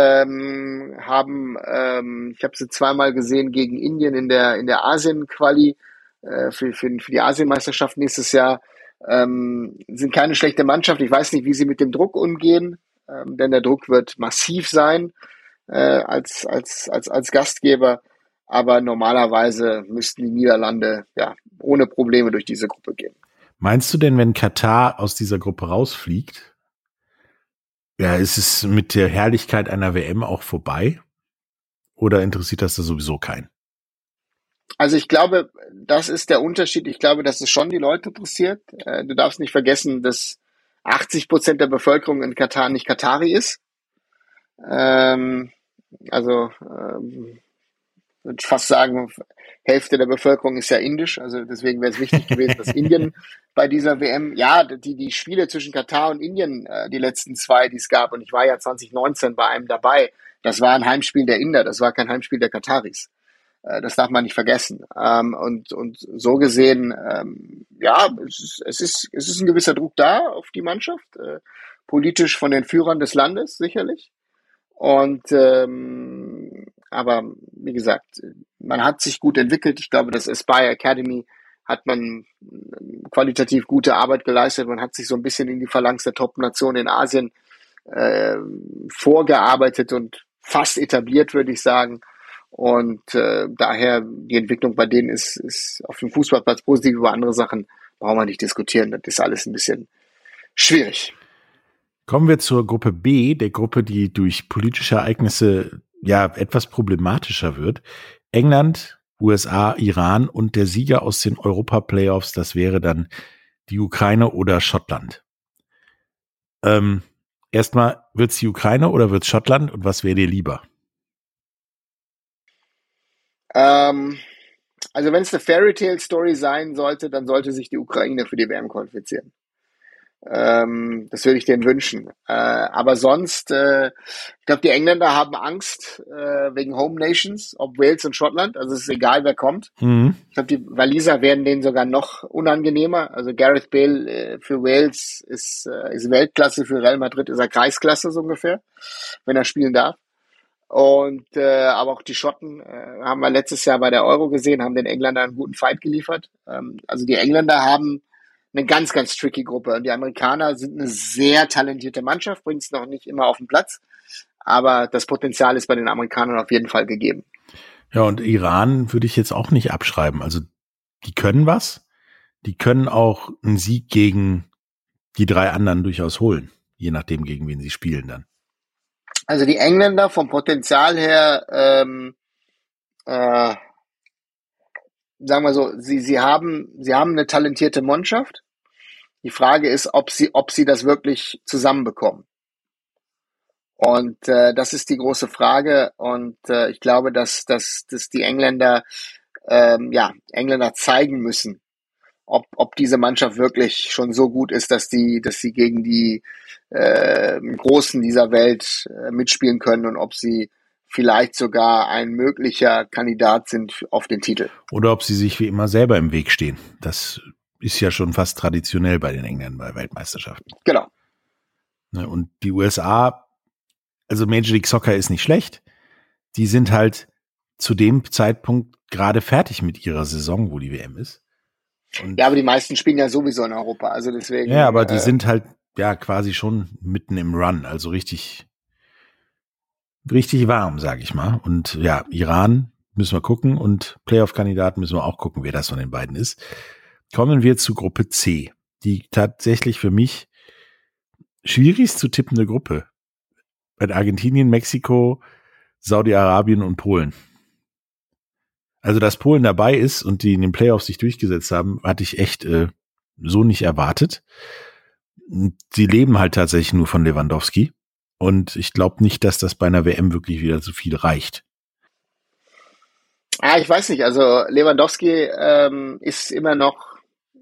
habe sie zweimal gesehen gegen Indien in der Asien-Quali für die Asienmeisterschaft nächstes Jahr. Sind keine schlechte Mannschaft. Ich weiß nicht, wie sie mit dem Druck umgehen, denn der Druck wird massiv sein als Gastgeber. Aber normalerweise müssten die Niederlande ohne Probleme durch diese Gruppe gehen. Meinst du denn, wenn Katar aus dieser Gruppe rausfliegt, ist es mit der Herrlichkeit einer WM auch vorbei? Oder interessiert das da sowieso keinen? Also ich glaube, das ist der Unterschied. Ich glaube, dass es schon die Leute interessiert. Du darfst nicht vergessen, dass 80% der Bevölkerung in Katar nicht Katari ist. Würde ich fast sagen, Hälfte der Bevölkerung ist ja indisch. Also deswegen wäre es wichtig gewesen, dass Indien bei dieser WM, die Spiele zwischen Katar und Indien, die letzten 2, die es gab, und ich war ja 2019 bei einem dabei, das war ein Heimspiel der Inder, das war kein Heimspiel der Kataris. Das darf man nicht vergessen. Und so gesehen, es ist ein gewisser Druck da auf die Mannschaft, politisch von den Führern des Landes sicherlich. Und aber wie gesagt, man hat sich gut entwickelt. Ich glaube, das Aspire Academy hat man qualitativ gute Arbeit geleistet. Man hat sich so ein bisschen in die Phalanx der Top-Nation in Asien vorgearbeitet und fast etabliert, würde ich sagen. Und daher die Entwicklung bei denen ist auf dem Fußballplatz positiv. Über andere Sachen brauchen wir nicht diskutieren. Das ist alles ein bisschen schwierig. Kommen wir zur Gruppe B, der Gruppe, die durch politische Ereignisse etwas problematischer wird. England, USA, Iran und der Sieger aus den Europa-Playoffs, das wäre dann die Ukraine oder Schottland. Erstmal, wird's die Ukraine oder wird's Schottland und was wäre dir lieber? Also wenn es eine Fairy-Tale-Story sein sollte, dann sollte sich die Ukraine für die WM qualifizieren. Das würde ich denen wünschen. Aber sonst, ich glaube, die Engländer haben Angst wegen Home Nations, ob Wales und Schottland. Also es ist egal, wer kommt. Mhm. Ich glaube, die Waliser werden denen sogar noch unangenehmer. Also Gareth Bale für Wales ist Weltklasse, für Real Madrid ist er Kreisklasse so ungefähr, wenn er spielen darf. Und aber auch die Schotten haben wir letztes Jahr bei der Euro gesehen, haben den Engländern einen guten Fight geliefert. Also die Engländer haben eine ganz, ganz tricky Gruppe. Und die Amerikaner sind eine sehr talentierte Mannschaft, bringt es noch nicht immer auf den Platz. Aber das Potenzial ist bei den Amerikanern auf jeden Fall gegeben. Ja, und Iran würde ich jetzt auch nicht abschreiben. Also die können was. Die können auch einen Sieg gegen die 3 anderen durchaus holen. Je nachdem, gegen wen sie spielen dann. Also die Engländer vom Potenzial her, sagen wir so, sie haben eine talentierte Mannschaft. Die Frage ist, ob sie das wirklich zusammenbekommen. Und das ist die große Frage. Und ich glaube, dass die Engländer zeigen müssen, ob diese Mannschaft wirklich schon so gut ist, dass sie gegen die Großen dieser Welt mitspielen können und ob sie vielleicht sogar ein möglicher Kandidat sind auf den Titel. Oder ob sie sich wie immer selber im Weg stehen. Das ist ja schon fast traditionell bei den Engländern bei Weltmeisterschaften. Genau. Und die USA, also Major League Soccer ist nicht schlecht. Die sind halt zu dem Zeitpunkt gerade fertig mit ihrer Saison, wo die WM ist. Und aber die meisten spielen ja sowieso in Europa, also deswegen. Ja, aber die sind halt quasi schon mitten im Run, also richtig richtig warm, sage ich mal. Und ja, Iran müssen wir gucken und Playoff-Kandidaten müssen wir auch gucken, wer das von den beiden ist. Kommen wir zu Gruppe C, die tatsächlich für mich schwierigst zu tippende Gruppe. Mit Argentinien, Mexiko, Saudi-Arabien und Polen. Also, dass Polen dabei ist und die in den Playoffs sich durchgesetzt haben, hatte ich echt so nicht erwartet. Sie leben halt tatsächlich nur von Lewandowski. Und ich glaube nicht, dass das bei einer WM wirklich wieder so viel reicht. Ich weiß nicht. Also Lewandowski ist immer noch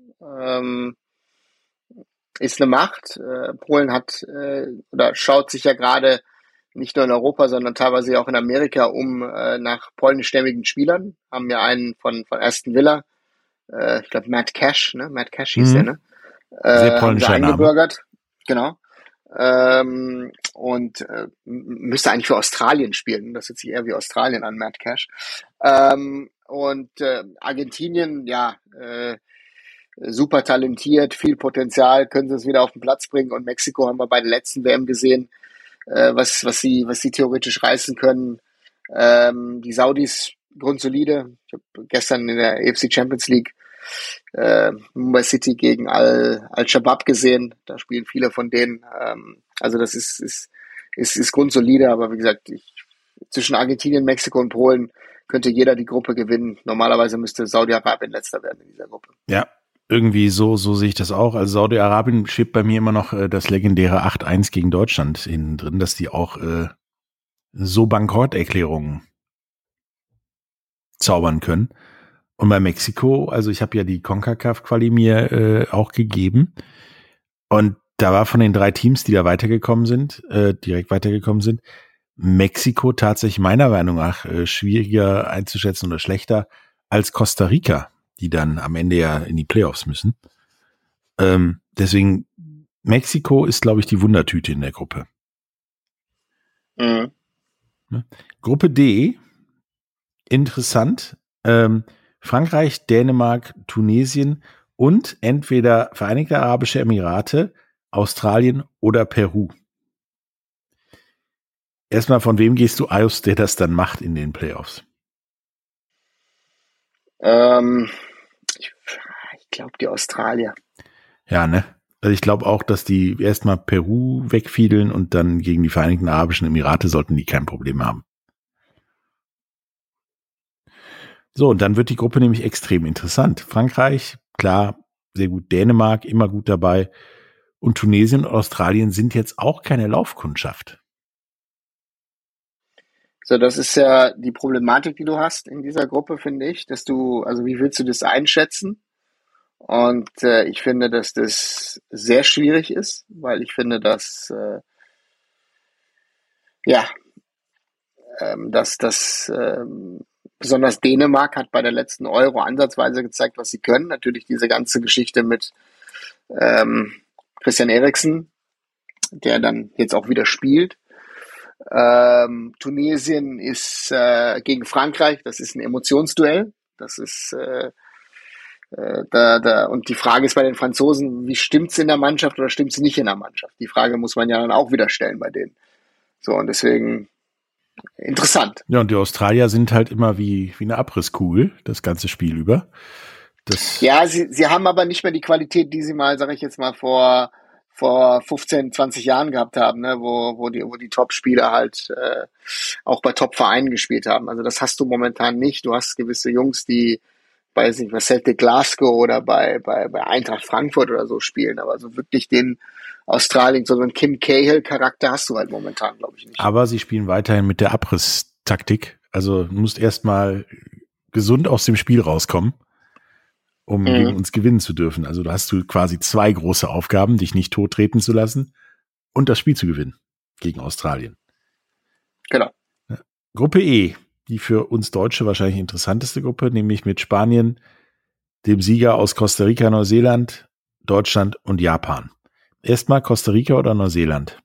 ist eine Macht. Polen hat oder schaut sich ja gerade nicht nur in Europa, sondern teilweise auch in Amerika nach polnischstämmigen Spielern. Haben ja einen von Aston Villa, ich glaube Matt Cash, ne? Matt Cash hieß der, ne? Sehr polnischer eingebürgert. Genau. Und müsste eigentlich für Australien spielen. Das hört sich eher wie Australien an, Matt Cash. Argentinien, ja, super talentiert, viel Potenzial, können sie es wieder auf den Platz bringen. Und Mexiko haben wir bei der letzten WM gesehen, was sie theoretisch reißen können. Die Saudis grundsolide. Ich habe gestern in der AFC Champions League Mumbai City gegen Al-Shabaab gesehen. Da spielen viele von denen. Also das ist grundsolide, aber wie gesagt, zwischen Argentinien, Mexiko und Polen könnte jeder die Gruppe gewinnen. Normalerweise müsste Saudi-Arabien letzter werden in dieser Gruppe. Ja, irgendwie so sehe ich das auch. Also Saudi-Arabien schiebt bei mir immer noch das legendäre 8-1 gegen Deutschland innen drin, dass die auch so Bankrotterklärungen zaubern können. Und bei Mexiko, also ich habe ja die CONCACAF-Quali mir auch gegeben. Und da war von den 3 Teams, die da direkt weitergekommen sind, Mexiko tatsächlich meiner Meinung nach schwieriger einzuschätzen oder schlechter als Costa Rica, die dann am Ende ja in die Playoffs müssen. Deswegen, Mexiko ist, glaube ich, die Wundertüte in der Gruppe. Mhm. Gruppe D, interessant, Frankreich, Dänemark, Tunesien und entweder Vereinigte Arabische Emirate, Australien oder Peru. Erstmal, von wem gehst du aus, der das dann macht in den Playoffs? Ich glaube, die Australier. Ja, ne? Also ich glaube auch, dass die erstmal Peru wegfiedeln und dann gegen die Vereinigten Arabischen Emirate sollten die kein Problem haben. So, und dann wird die Gruppe nämlich extrem interessant. Frankreich, klar, sehr gut. Dänemark, immer gut dabei. Und Tunesien und Australien sind jetzt auch keine Laufkundschaft. So, das ist ja die Problematik, die du hast in dieser Gruppe, finde ich, also wie willst du das einschätzen? Und ich finde, dass das sehr schwierig ist, weil ich finde, dass besonders Dänemark hat bei der letzten Euro ansatzweise gezeigt, was sie können. Natürlich diese ganze Geschichte mit Christian Eriksen, der dann jetzt auch wieder spielt. Tunesien ist gegen Frankreich, das ist ein Emotionsduell. Das ist und die Frage ist bei den Franzosen, wie stimmt's in der Mannschaft oder stimmt's nicht in der Mannschaft? Die Frage muss man ja dann auch wieder stellen bei denen. So, und deswegen interessant. Ja, und die Australier sind halt immer wie eine Abrisskugel, das ganze Spiel über. Ja, sie haben aber nicht mehr die Qualität, die sie mal, sage ich jetzt mal, vor 15, 20 Jahren gehabt haben, ne, wo die Top-Spieler halt auch bei Top-Vereinen gespielt haben. Also das hast du momentan nicht. Du hast gewisse Jungs, die bei Celtic Glasgow oder bei Eintracht Frankfurt oder so spielen, aber so wirklich den Australien, so einen Kim Cahill-Charakter hast du halt momentan, glaube ich, nicht. Aber sie spielen weiterhin mit der Abrisstaktik. Also du musst erstmal gesund aus dem Spiel rauskommen, um gegen uns gewinnen zu dürfen. Also da hast du quasi 2 große Aufgaben, dich nicht tottreten zu lassen und das Spiel zu gewinnen gegen Australien. Genau. Gruppe E, die für uns Deutsche wahrscheinlich interessanteste Gruppe, nämlich mit Spanien, dem Sieger aus Costa Rica, Neuseeland, Deutschland und Japan. Erstmal Costa Rica oder Neuseeland?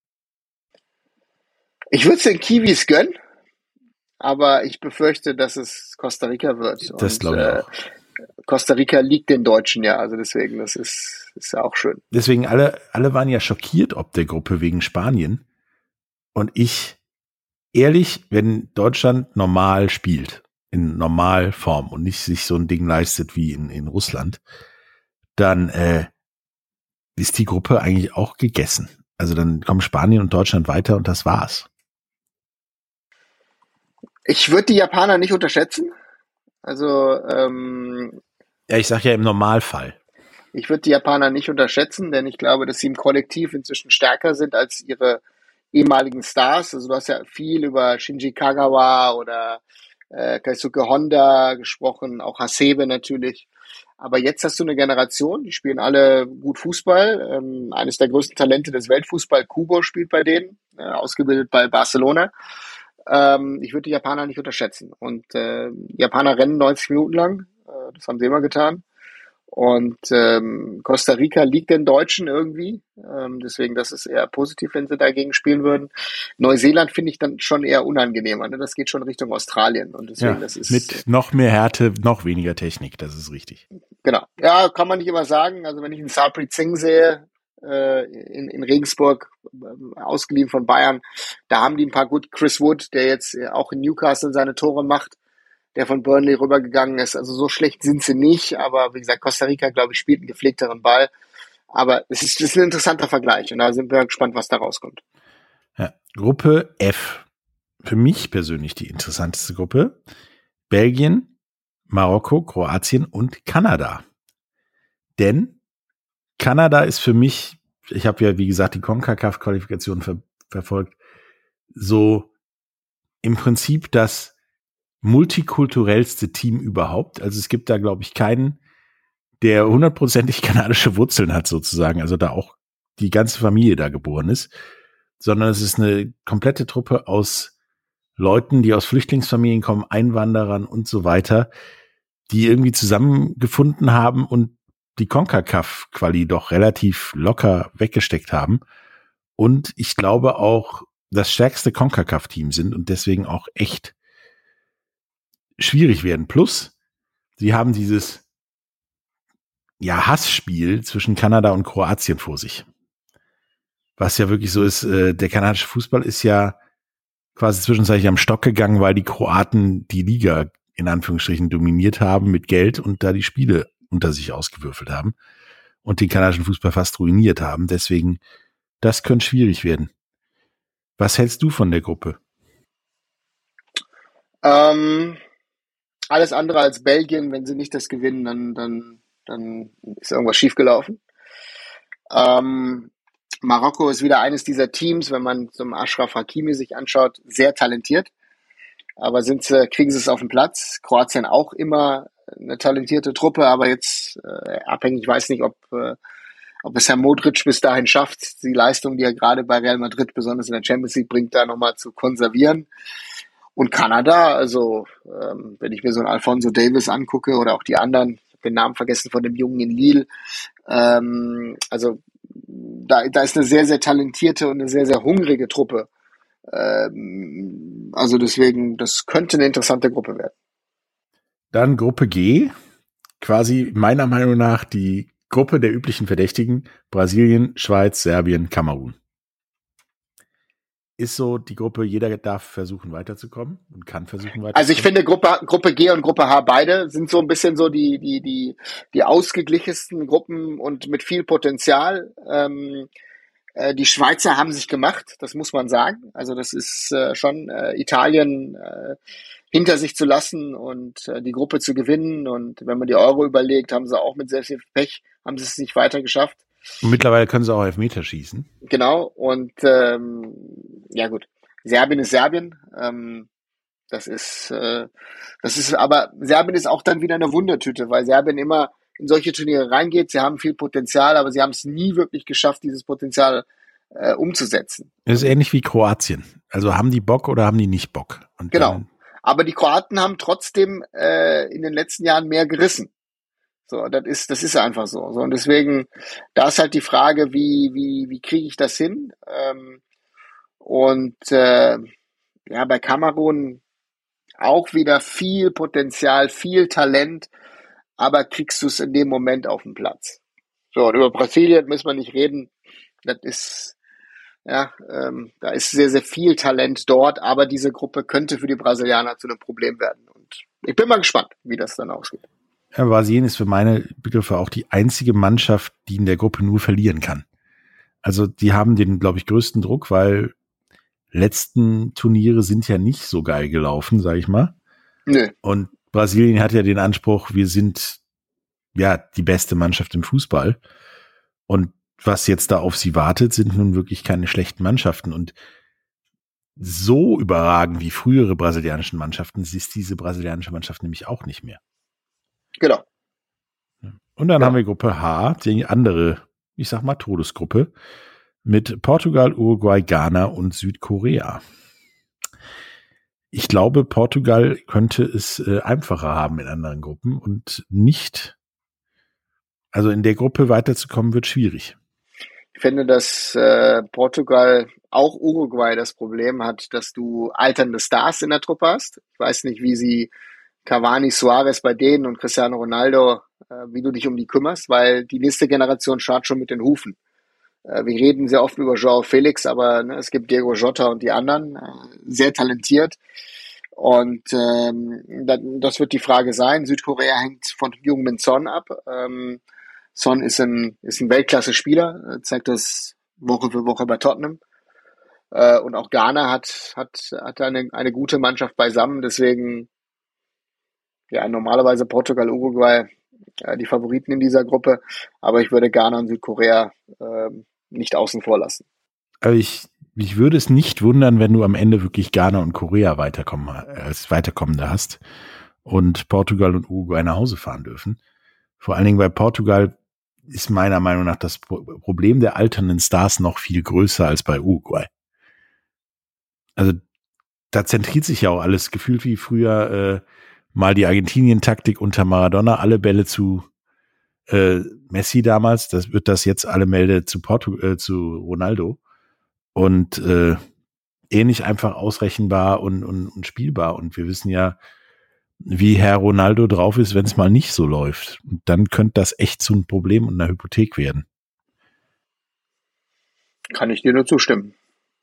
Ich würde es den Kiwis gönnen, aber ich befürchte, dass es Costa Rica wird. Das glaube ich auch. Costa Rica liegt den Deutschen ja, also deswegen, das ist ja auch schön. Deswegen, alle waren ja schockiert ob der Gruppe wegen Spanien. Und ich ehrlich, wenn Deutschland normal spielt, in Normalform und nicht sich so ein Ding leistet wie in Russland, dann ist die Gruppe eigentlich auch gegessen. Also dann kommen Spanien und Deutschland weiter und das war's. Ich würde die Japaner nicht unterschätzen. Also ja, ich sag ja im Normalfall. Ich würde die Japaner nicht unterschätzen, denn ich glaube, dass sie im Kollektiv inzwischen stärker sind als ihre ehemaligen Stars. Also du hast ja viel über Shinji Kagawa oder Keisuke Honda gesprochen, auch Hasebe natürlich. Aber jetzt hast du eine Generation, die spielen alle gut Fußball. Eines der größten Talente des Weltfußball, Kubo, spielt bei denen, ausgebildet bei Barcelona. Ich würde die Japaner nicht unterschätzen. Und die Japaner rennen 90 Minuten lang. Das haben sie immer getan. Und Costa Rica liegt den Deutschen irgendwie. Deswegen, das ist eher positiv, wenn sie dagegen spielen würden. Neuseeland finde ich dann schon eher unangenehmer. Ne? Das geht schon Richtung Australien. Und deswegen, ja, das ist mit noch mehr Härte, noch weniger Technik. Das ist richtig. Genau. Ja, kann man nicht immer sagen. Also wenn ich einen Sarpreet Singh sehe, in Regensburg, ausgeliehen von Bayern, da haben die ein paar gut. Chris Wood, der jetzt auch in Newcastle seine Tore macht, der von Burnley rübergegangen ist. Also so schlecht sind sie nicht, aber wie gesagt, Costa Rica, glaube ich, spielt einen gepflegteren Ball. Aber es ist ein interessanter Vergleich und da sind wir gespannt, was da rauskommt. Ja, Gruppe F. Für mich persönlich die interessanteste Gruppe. Belgien, Marokko, Kroatien und Kanada. Denn Kanada ist für mich, ich habe ja, wie gesagt, die CONCACAF-Qualifikation verfolgt, so im Prinzip das multikulturellste Team überhaupt. Also es gibt da, glaube ich, keinen, der 100%ig kanadische Wurzeln hat sozusagen, also da auch die ganze Familie da geboren ist, sondern es ist eine komplette Truppe aus Leuten, die aus Flüchtlingsfamilien kommen, Einwanderern und so weiter, die irgendwie zusammengefunden haben und die CONCACAF-Quali doch relativ locker weggesteckt haben und ich glaube auch das stärkste CONCACAF-Team sind und deswegen auch echt schwierig werden. Plus, sie haben dieses Hassspiel zwischen Kanada und Kroatien vor sich. Was ja wirklich so ist, der kanadische Fußball ist ja quasi zwischenzeitlich am Stock gegangen, weil die Kroaten die Liga in Anführungsstrichen dominiert haben mit Geld und da die Spiele unter sich ausgewürfelt haben und den kanadischen Fußball fast ruiniert haben. Deswegen, das könnte schwierig werden. Was hältst du von der Gruppe? Alles andere als Belgien, wenn sie nicht das gewinnen, dann ist irgendwas schiefgelaufen. Marokko ist wieder eines dieser Teams, wenn man zum Achraf Hakimi sich anschaut, sehr talentiert. Aber kriegen sie es auf den Platz? Kroatien auch immer eine talentierte Truppe, aber jetzt abhängig, ich weiß nicht, ob es Herr Modric bis dahin schafft, die Leistung, die er gerade bei Real Madrid besonders in der Champions League bringt, da nochmal zu konservieren. Und Kanada, also wenn ich mir so einen Alphonso Davies angucke oder auch die anderen, ich habe den Namen vergessen von dem Jungen in Lille, also da ist eine sehr, sehr talentierte und eine sehr, sehr hungrige Truppe. Also deswegen, das könnte eine interessante Gruppe werden. Dann Gruppe G, quasi meiner Meinung nach die Gruppe der üblichen Verdächtigen, Brasilien, Schweiz, Serbien, Kamerun. Ist so die Gruppe, jeder darf versuchen weiterzukommen und kann versuchen weiterzukommen. Also ich finde Gruppe G und Gruppe H beide sind so ein bisschen so die ausgeglichensten Gruppen und mit viel Potenzial. Die Schweizer haben sich gemacht, das muss man sagen. Also das ist schon Italien hinter sich zu lassen und die Gruppe zu gewinnen. Und wenn man die Euro überlegt, haben sie auch mit sehr viel Pech, haben sie es nicht weiter geschafft. Und mittlerweile können sie auch Elfmeter schießen. Genau, und ja gut, Serbien ist Serbien. Aber Serbien ist auch dann wieder eine Wundertüte, weil Serbien immer in solche Turniere reingeht. Sie haben viel Potenzial, aber sie haben es nie wirklich geschafft, dieses Potenzial umzusetzen. Das ist ähnlich wie Kroatien. Also haben die Bock oder haben die nicht Bock? Und genau. Aber die Kroaten haben trotzdem in den letzten Jahren mehr gerissen. So, das ist einfach so. Und deswegen, da ist halt die Frage, wie kriege ich das hin? Bei Kamerun auch wieder viel Potenzial, viel Talent, aber kriegst du es in dem Moment auf den Platz. So, und über Brasilien müssen wir nicht reden. Das ist Ja, da ist sehr, sehr viel Talent dort, aber diese Gruppe könnte für die Brasilianer zu einem Problem werden. Und ich bin mal gespannt, wie das dann ausgeht. Ja, Brasilien ist für meine Begriffe auch die einzige Mannschaft, die in der Gruppe nur verlieren kann. Also die haben den, glaube ich, größten Druck, weil letzten Turniere sind ja nicht so geil gelaufen, sage ich mal. Nö. Und Brasilien hat ja den Anspruch, wir sind ja die beste Mannschaft im Fußball. Und was jetzt da auf sie wartet, sind nun wirklich keine schlechten Mannschaften. Und so überragend wie frühere brasilianische Mannschaften ist diese brasilianische Mannschaft nämlich auch nicht mehr. Genau. Und dann haben wir Gruppe H, die andere, ich sag mal, Todesgruppe mit Portugal, Uruguay, Ghana und Südkorea. Ich glaube, Portugal könnte es einfacher haben in anderen Gruppen und nicht, also in der Gruppe weiterzukommen, wird schwierig. Ich finde, dass Portugal, auch Uruguay, das Problem hat, dass du alternde Stars in der Truppe hast. Ich weiß nicht, wie sie Cavani, Suarez bei denen und Cristiano Ronaldo, wie du dich um die kümmerst, weil die nächste Generation schaut schon mit den Hufen. Wir reden sehr oft über João Felix, aber es gibt Diego Jota und die anderen, sehr talentiert. Und das wird die Frage sein. Südkorea hängt von Heung-min Son ab. Son ist ein Weltklasse-Spieler, zeigt das Woche für Woche bei Tottenham. Und auch Ghana hat eine gute Mannschaft beisammen. Deswegen, ja, normalerweise Portugal, Uruguay, die Favoriten in dieser Gruppe. Aber ich würde Ghana und Südkorea nicht außen vor lassen. Also ich würde es nicht wundern, wenn du am Ende wirklich Ghana und Korea als Weiterkommende hast und Portugal und Uruguay nach Hause fahren dürfen. Vor allen Dingen bei Portugal ist meiner Meinung nach das Problem der alternden Stars noch viel größer als bei Uruguay. Also da zentriert sich ja auch alles gefühlt wie früher mal die Argentinien-Taktik unter Maradona, alle Bälle zu Messi damals, das wird das jetzt alle Melde zu Ronaldo und ähnlich einfach ausrechenbar und spielbar. Und wir wissen ja, wie Herr Ronaldo drauf ist, wenn es mal nicht so läuft. Und dann könnte das echt zu einem Problem und einer Hypothek werden. Kann ich dir nur zustimmen.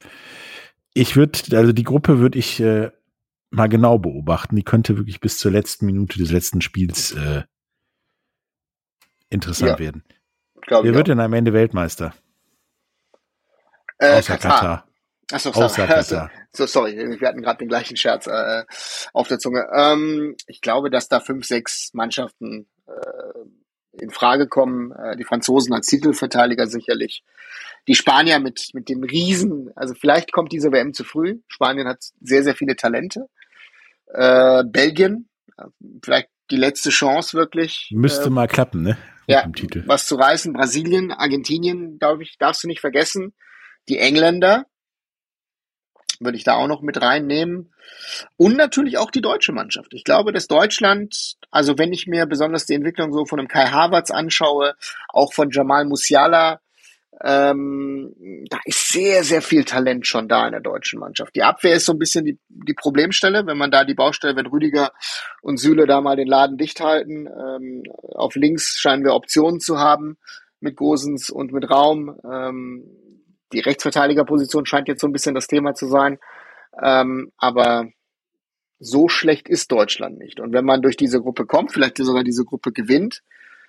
Die Gruppe würde ich mal genau beobachten. Die könnte wirklich bis zur letzten Minute des letzten Spiels interessant werden. Wer wird denn am Ende Weltmeister? Außer Katar. Achso, sorry, wir hatten gerade den gleichen Scherz auf der Zunge. Ich glaube, dass da 5, 6 Mannschaften in Frage kommen. Die Franzosen als Titelverteidiger sicherlich. Die Spanier mit dem Riesen, also vielleicht kommt diese WM zu früh. Spanien hat sehr, sehr viele Talente. Belgien, vielleicht die letzte Chance wirklich. Müsste mal klappen, ne? Ja, was zu reißen. Brasilien, Argentinien, glaube ich, darfst du nicht vergessen. Die Engländer würde ich da auch noch mit reinnehmen. Und natürlich auch die deutsche Mannschaft. Ich glaube, dass Deutschland, also wenn ich mir besonders die Entwicklung so von einem Kai Havertz anschaue, auch von Jamal Musiala, da ist sehr, sehr viel Talent schon da in der deutschen Mannschaft. Die Abwehr ist so ein bisschen die Problemstelle, wenn man da die Baustelle, wenn Rüdiger und Süle da mal den Laden dicht halten. Auf links scheinen wir Optionen zu haben mit Gosens und mit Raum. Die Rechtsverteidigerposition scheint jetzt so ein bisschen das Thema zu sein. Aber so schlecht ist Deutschland nicht. Und wenn man durch diese Gruppe kommt, vielleicht sogar diese Gruppe gewinnt,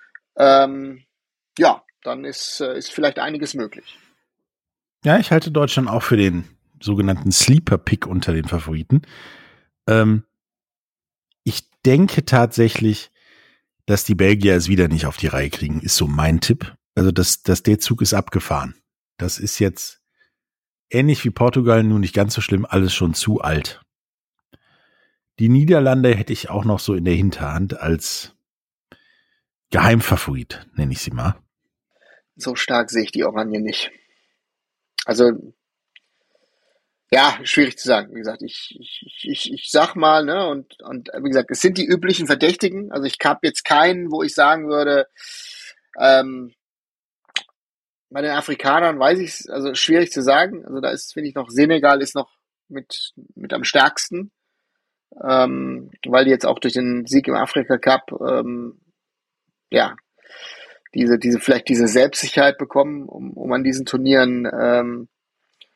dann ist vielleicht einiges möglich. Ja, ich halte Deutschland auch für den sogenannten Sleeper-Pick unter den Favoriten. Ich denke tatsächlich, dass die Belgier es wieder nicht auf die Reihe kriegen, ist so mein Tipp. Also der Zug ist abgefahren. Das ist jetzt ähnlich wie Portugal, nur nicht ganz so schlimm, alles schon zu alt. Die Niederlande hätte ich auch noch so in der Hinterhand als Geheimfavorit, nenne ich sie mal. So stark sehe ich die Oranien nicht. Also, ja, schwierig zu sagen. Wie gesagt, ich sag mal, ne, und wie gesagt, es sind die üblichen Verdächtigen. Also ich habe jetzt keinen, wo ich sagen würde, bei den Afrikanern weiß ich es, also schwierig zu sagen. Also da ist, finde ich, noch Senegal ist noch mit am stärksten, weil die jetzt auch durch den Sieg im Afrika Cup, diese Selbstsicherheit bekommen, um an diesen Turnieren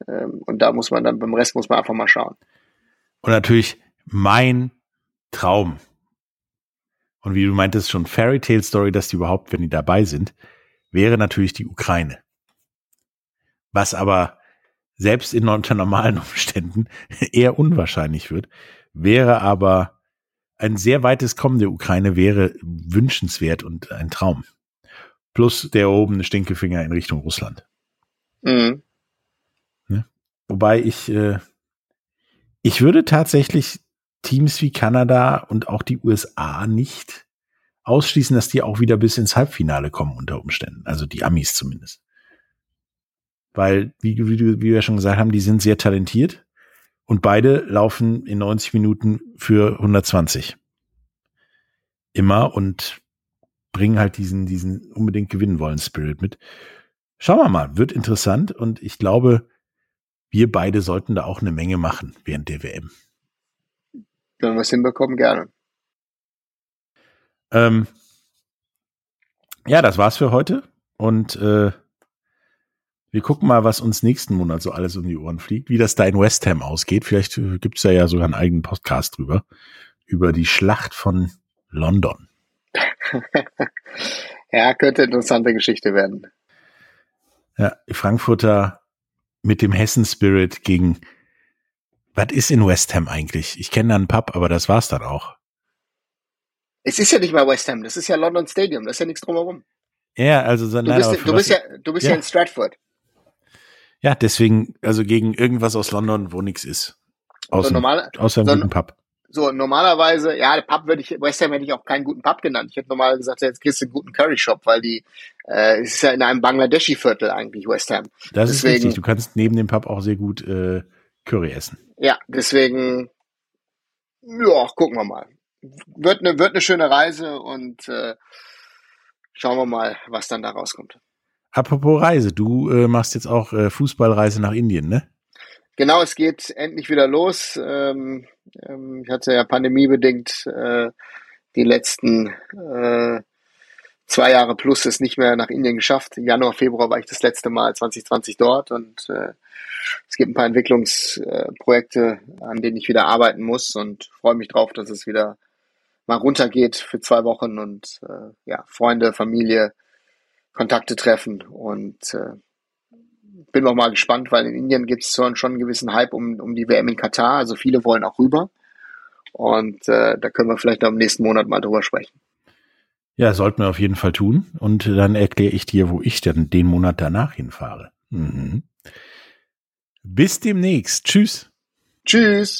Und da muss man dann, beim Rest muss man einfach mal schauen. Und natürlich mein Traum. Und wie du meintest, schon Fairy-Tale-Story, dass die überhaupt, wenn die dabei sind, wäre natürlich die Ukraine. Was aber selbst unter normalen Umständen eher unwahrscheinlich wird, wäre aber ein sehr weites Kommen der Ukraine wäre wünschenswert und ein Traum. Plus der erhobene Stinkefinger in Richtung Russland. Mhm. Ne? Wobei ich würde tatsächlich Teams wie Kanada und auch die USA nicht ausschließen, dass die auch wieder bis ins Halbfinale kommen unter Umständen. Also die Amis zumindest. Weil, wie wir schon gesagt haben, die sind sehr talentiert und beide laufen in 90 Minuten für 120. Immer und bringen halt diesen unbedingt gewinnen wollen Spirit mit. Schauen wir mal, wird interessant und ich glaube, wir beide sollten da auch eine Menge machen während der WM. Wenn wir es hinbekommen, gerne. Ja, das war's für heute und wir gucken mal, was uns nächsten Monat so alles um die Ohren fliegt, wie das da in West Ham ausgeht. Vielleicht gibt's da ja sogar einen eigenen Podcast drüber, über die Schlacht von London. Ja, könnte eine interessante Geschichte werden. Ja, die Frankfurter mit dem Hessen-Spirit gegen, was ist in West Ham eigentlich? Ich kenne da einen Pub, aber das war's dann auch. Es ist ja nicht mal West Ham, das ist ja London Stadium, da ist ja nichts drumherum. Ja, also du bist ja in Stratford. Ja, deswegen, also gegen irgendwas aus London, wo nichts ist. Außer einem guten Pub. So, normalerweise, ja, der Pub West Ham hätte ich auch keinen guten Pub genannt. Ich hätte normal gesagt, jetzt kriegst du einen guten Curry Shop, weil es ist ja in einem Bangladeshi-Viertel eigentlich West Ham. Das ist richtig, du kannst neben dem Pub auch sehr gut Curry essen. Ja, deswegen, ja, gucken wir mal. Wird eine schöne Reise und schauen wir mal, was dann da rauskommt. Apropos Reise, du machst jetzt auch Fußballreise nach Indien, ne? Genau, es geht endlich wieder los. Ich hatte ja pandemiebedingt die letzten 2 Jahre plus es nicht mehr nach Indien geschafft. Im Januar, Februar war ich das letzte Mal 2020 dort und es gibt ein paar Entwicklungsprojekte, an denen ich wieder arbeiten muss und freue mich drauf, dass es wieder mal runtergeht für 2 Wochen und Freunde, Familie, Kontakte treffen und bin noch mal gespannt, weil in Indien gibt es schon einen gewissen Hype um die WM in Katar, also viele wollen auch rüber und da können wir vielleicht am nächsten Monat mal drüber sprechen. Ja, sollten wir auf jeden Fall tun und dann erkläre ich dir, wo ich dann den Monat danach hinfahre. Mhm. Bis demnächst. Tschüss. Tschüss.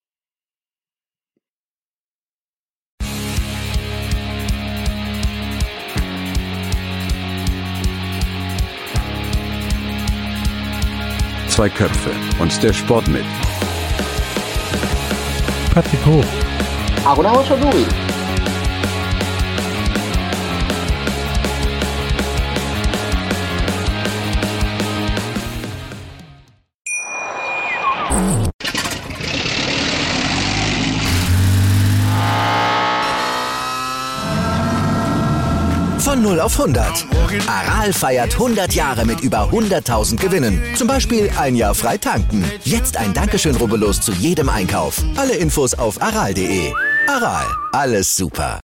Zwei Köpfe und der Sport mit Patrick Hoch, Aruna Chaudhuri. Von 0 auf 100. Aral feiert 100 Jahre mit über 100.000 Gewinnen. Zum Beispiel ein Jahr frei tanken. Jetzt ein Dankeschön, rubbellos zu jedem Einkauf. Alle Infos auf aral.de. Aral, alles super.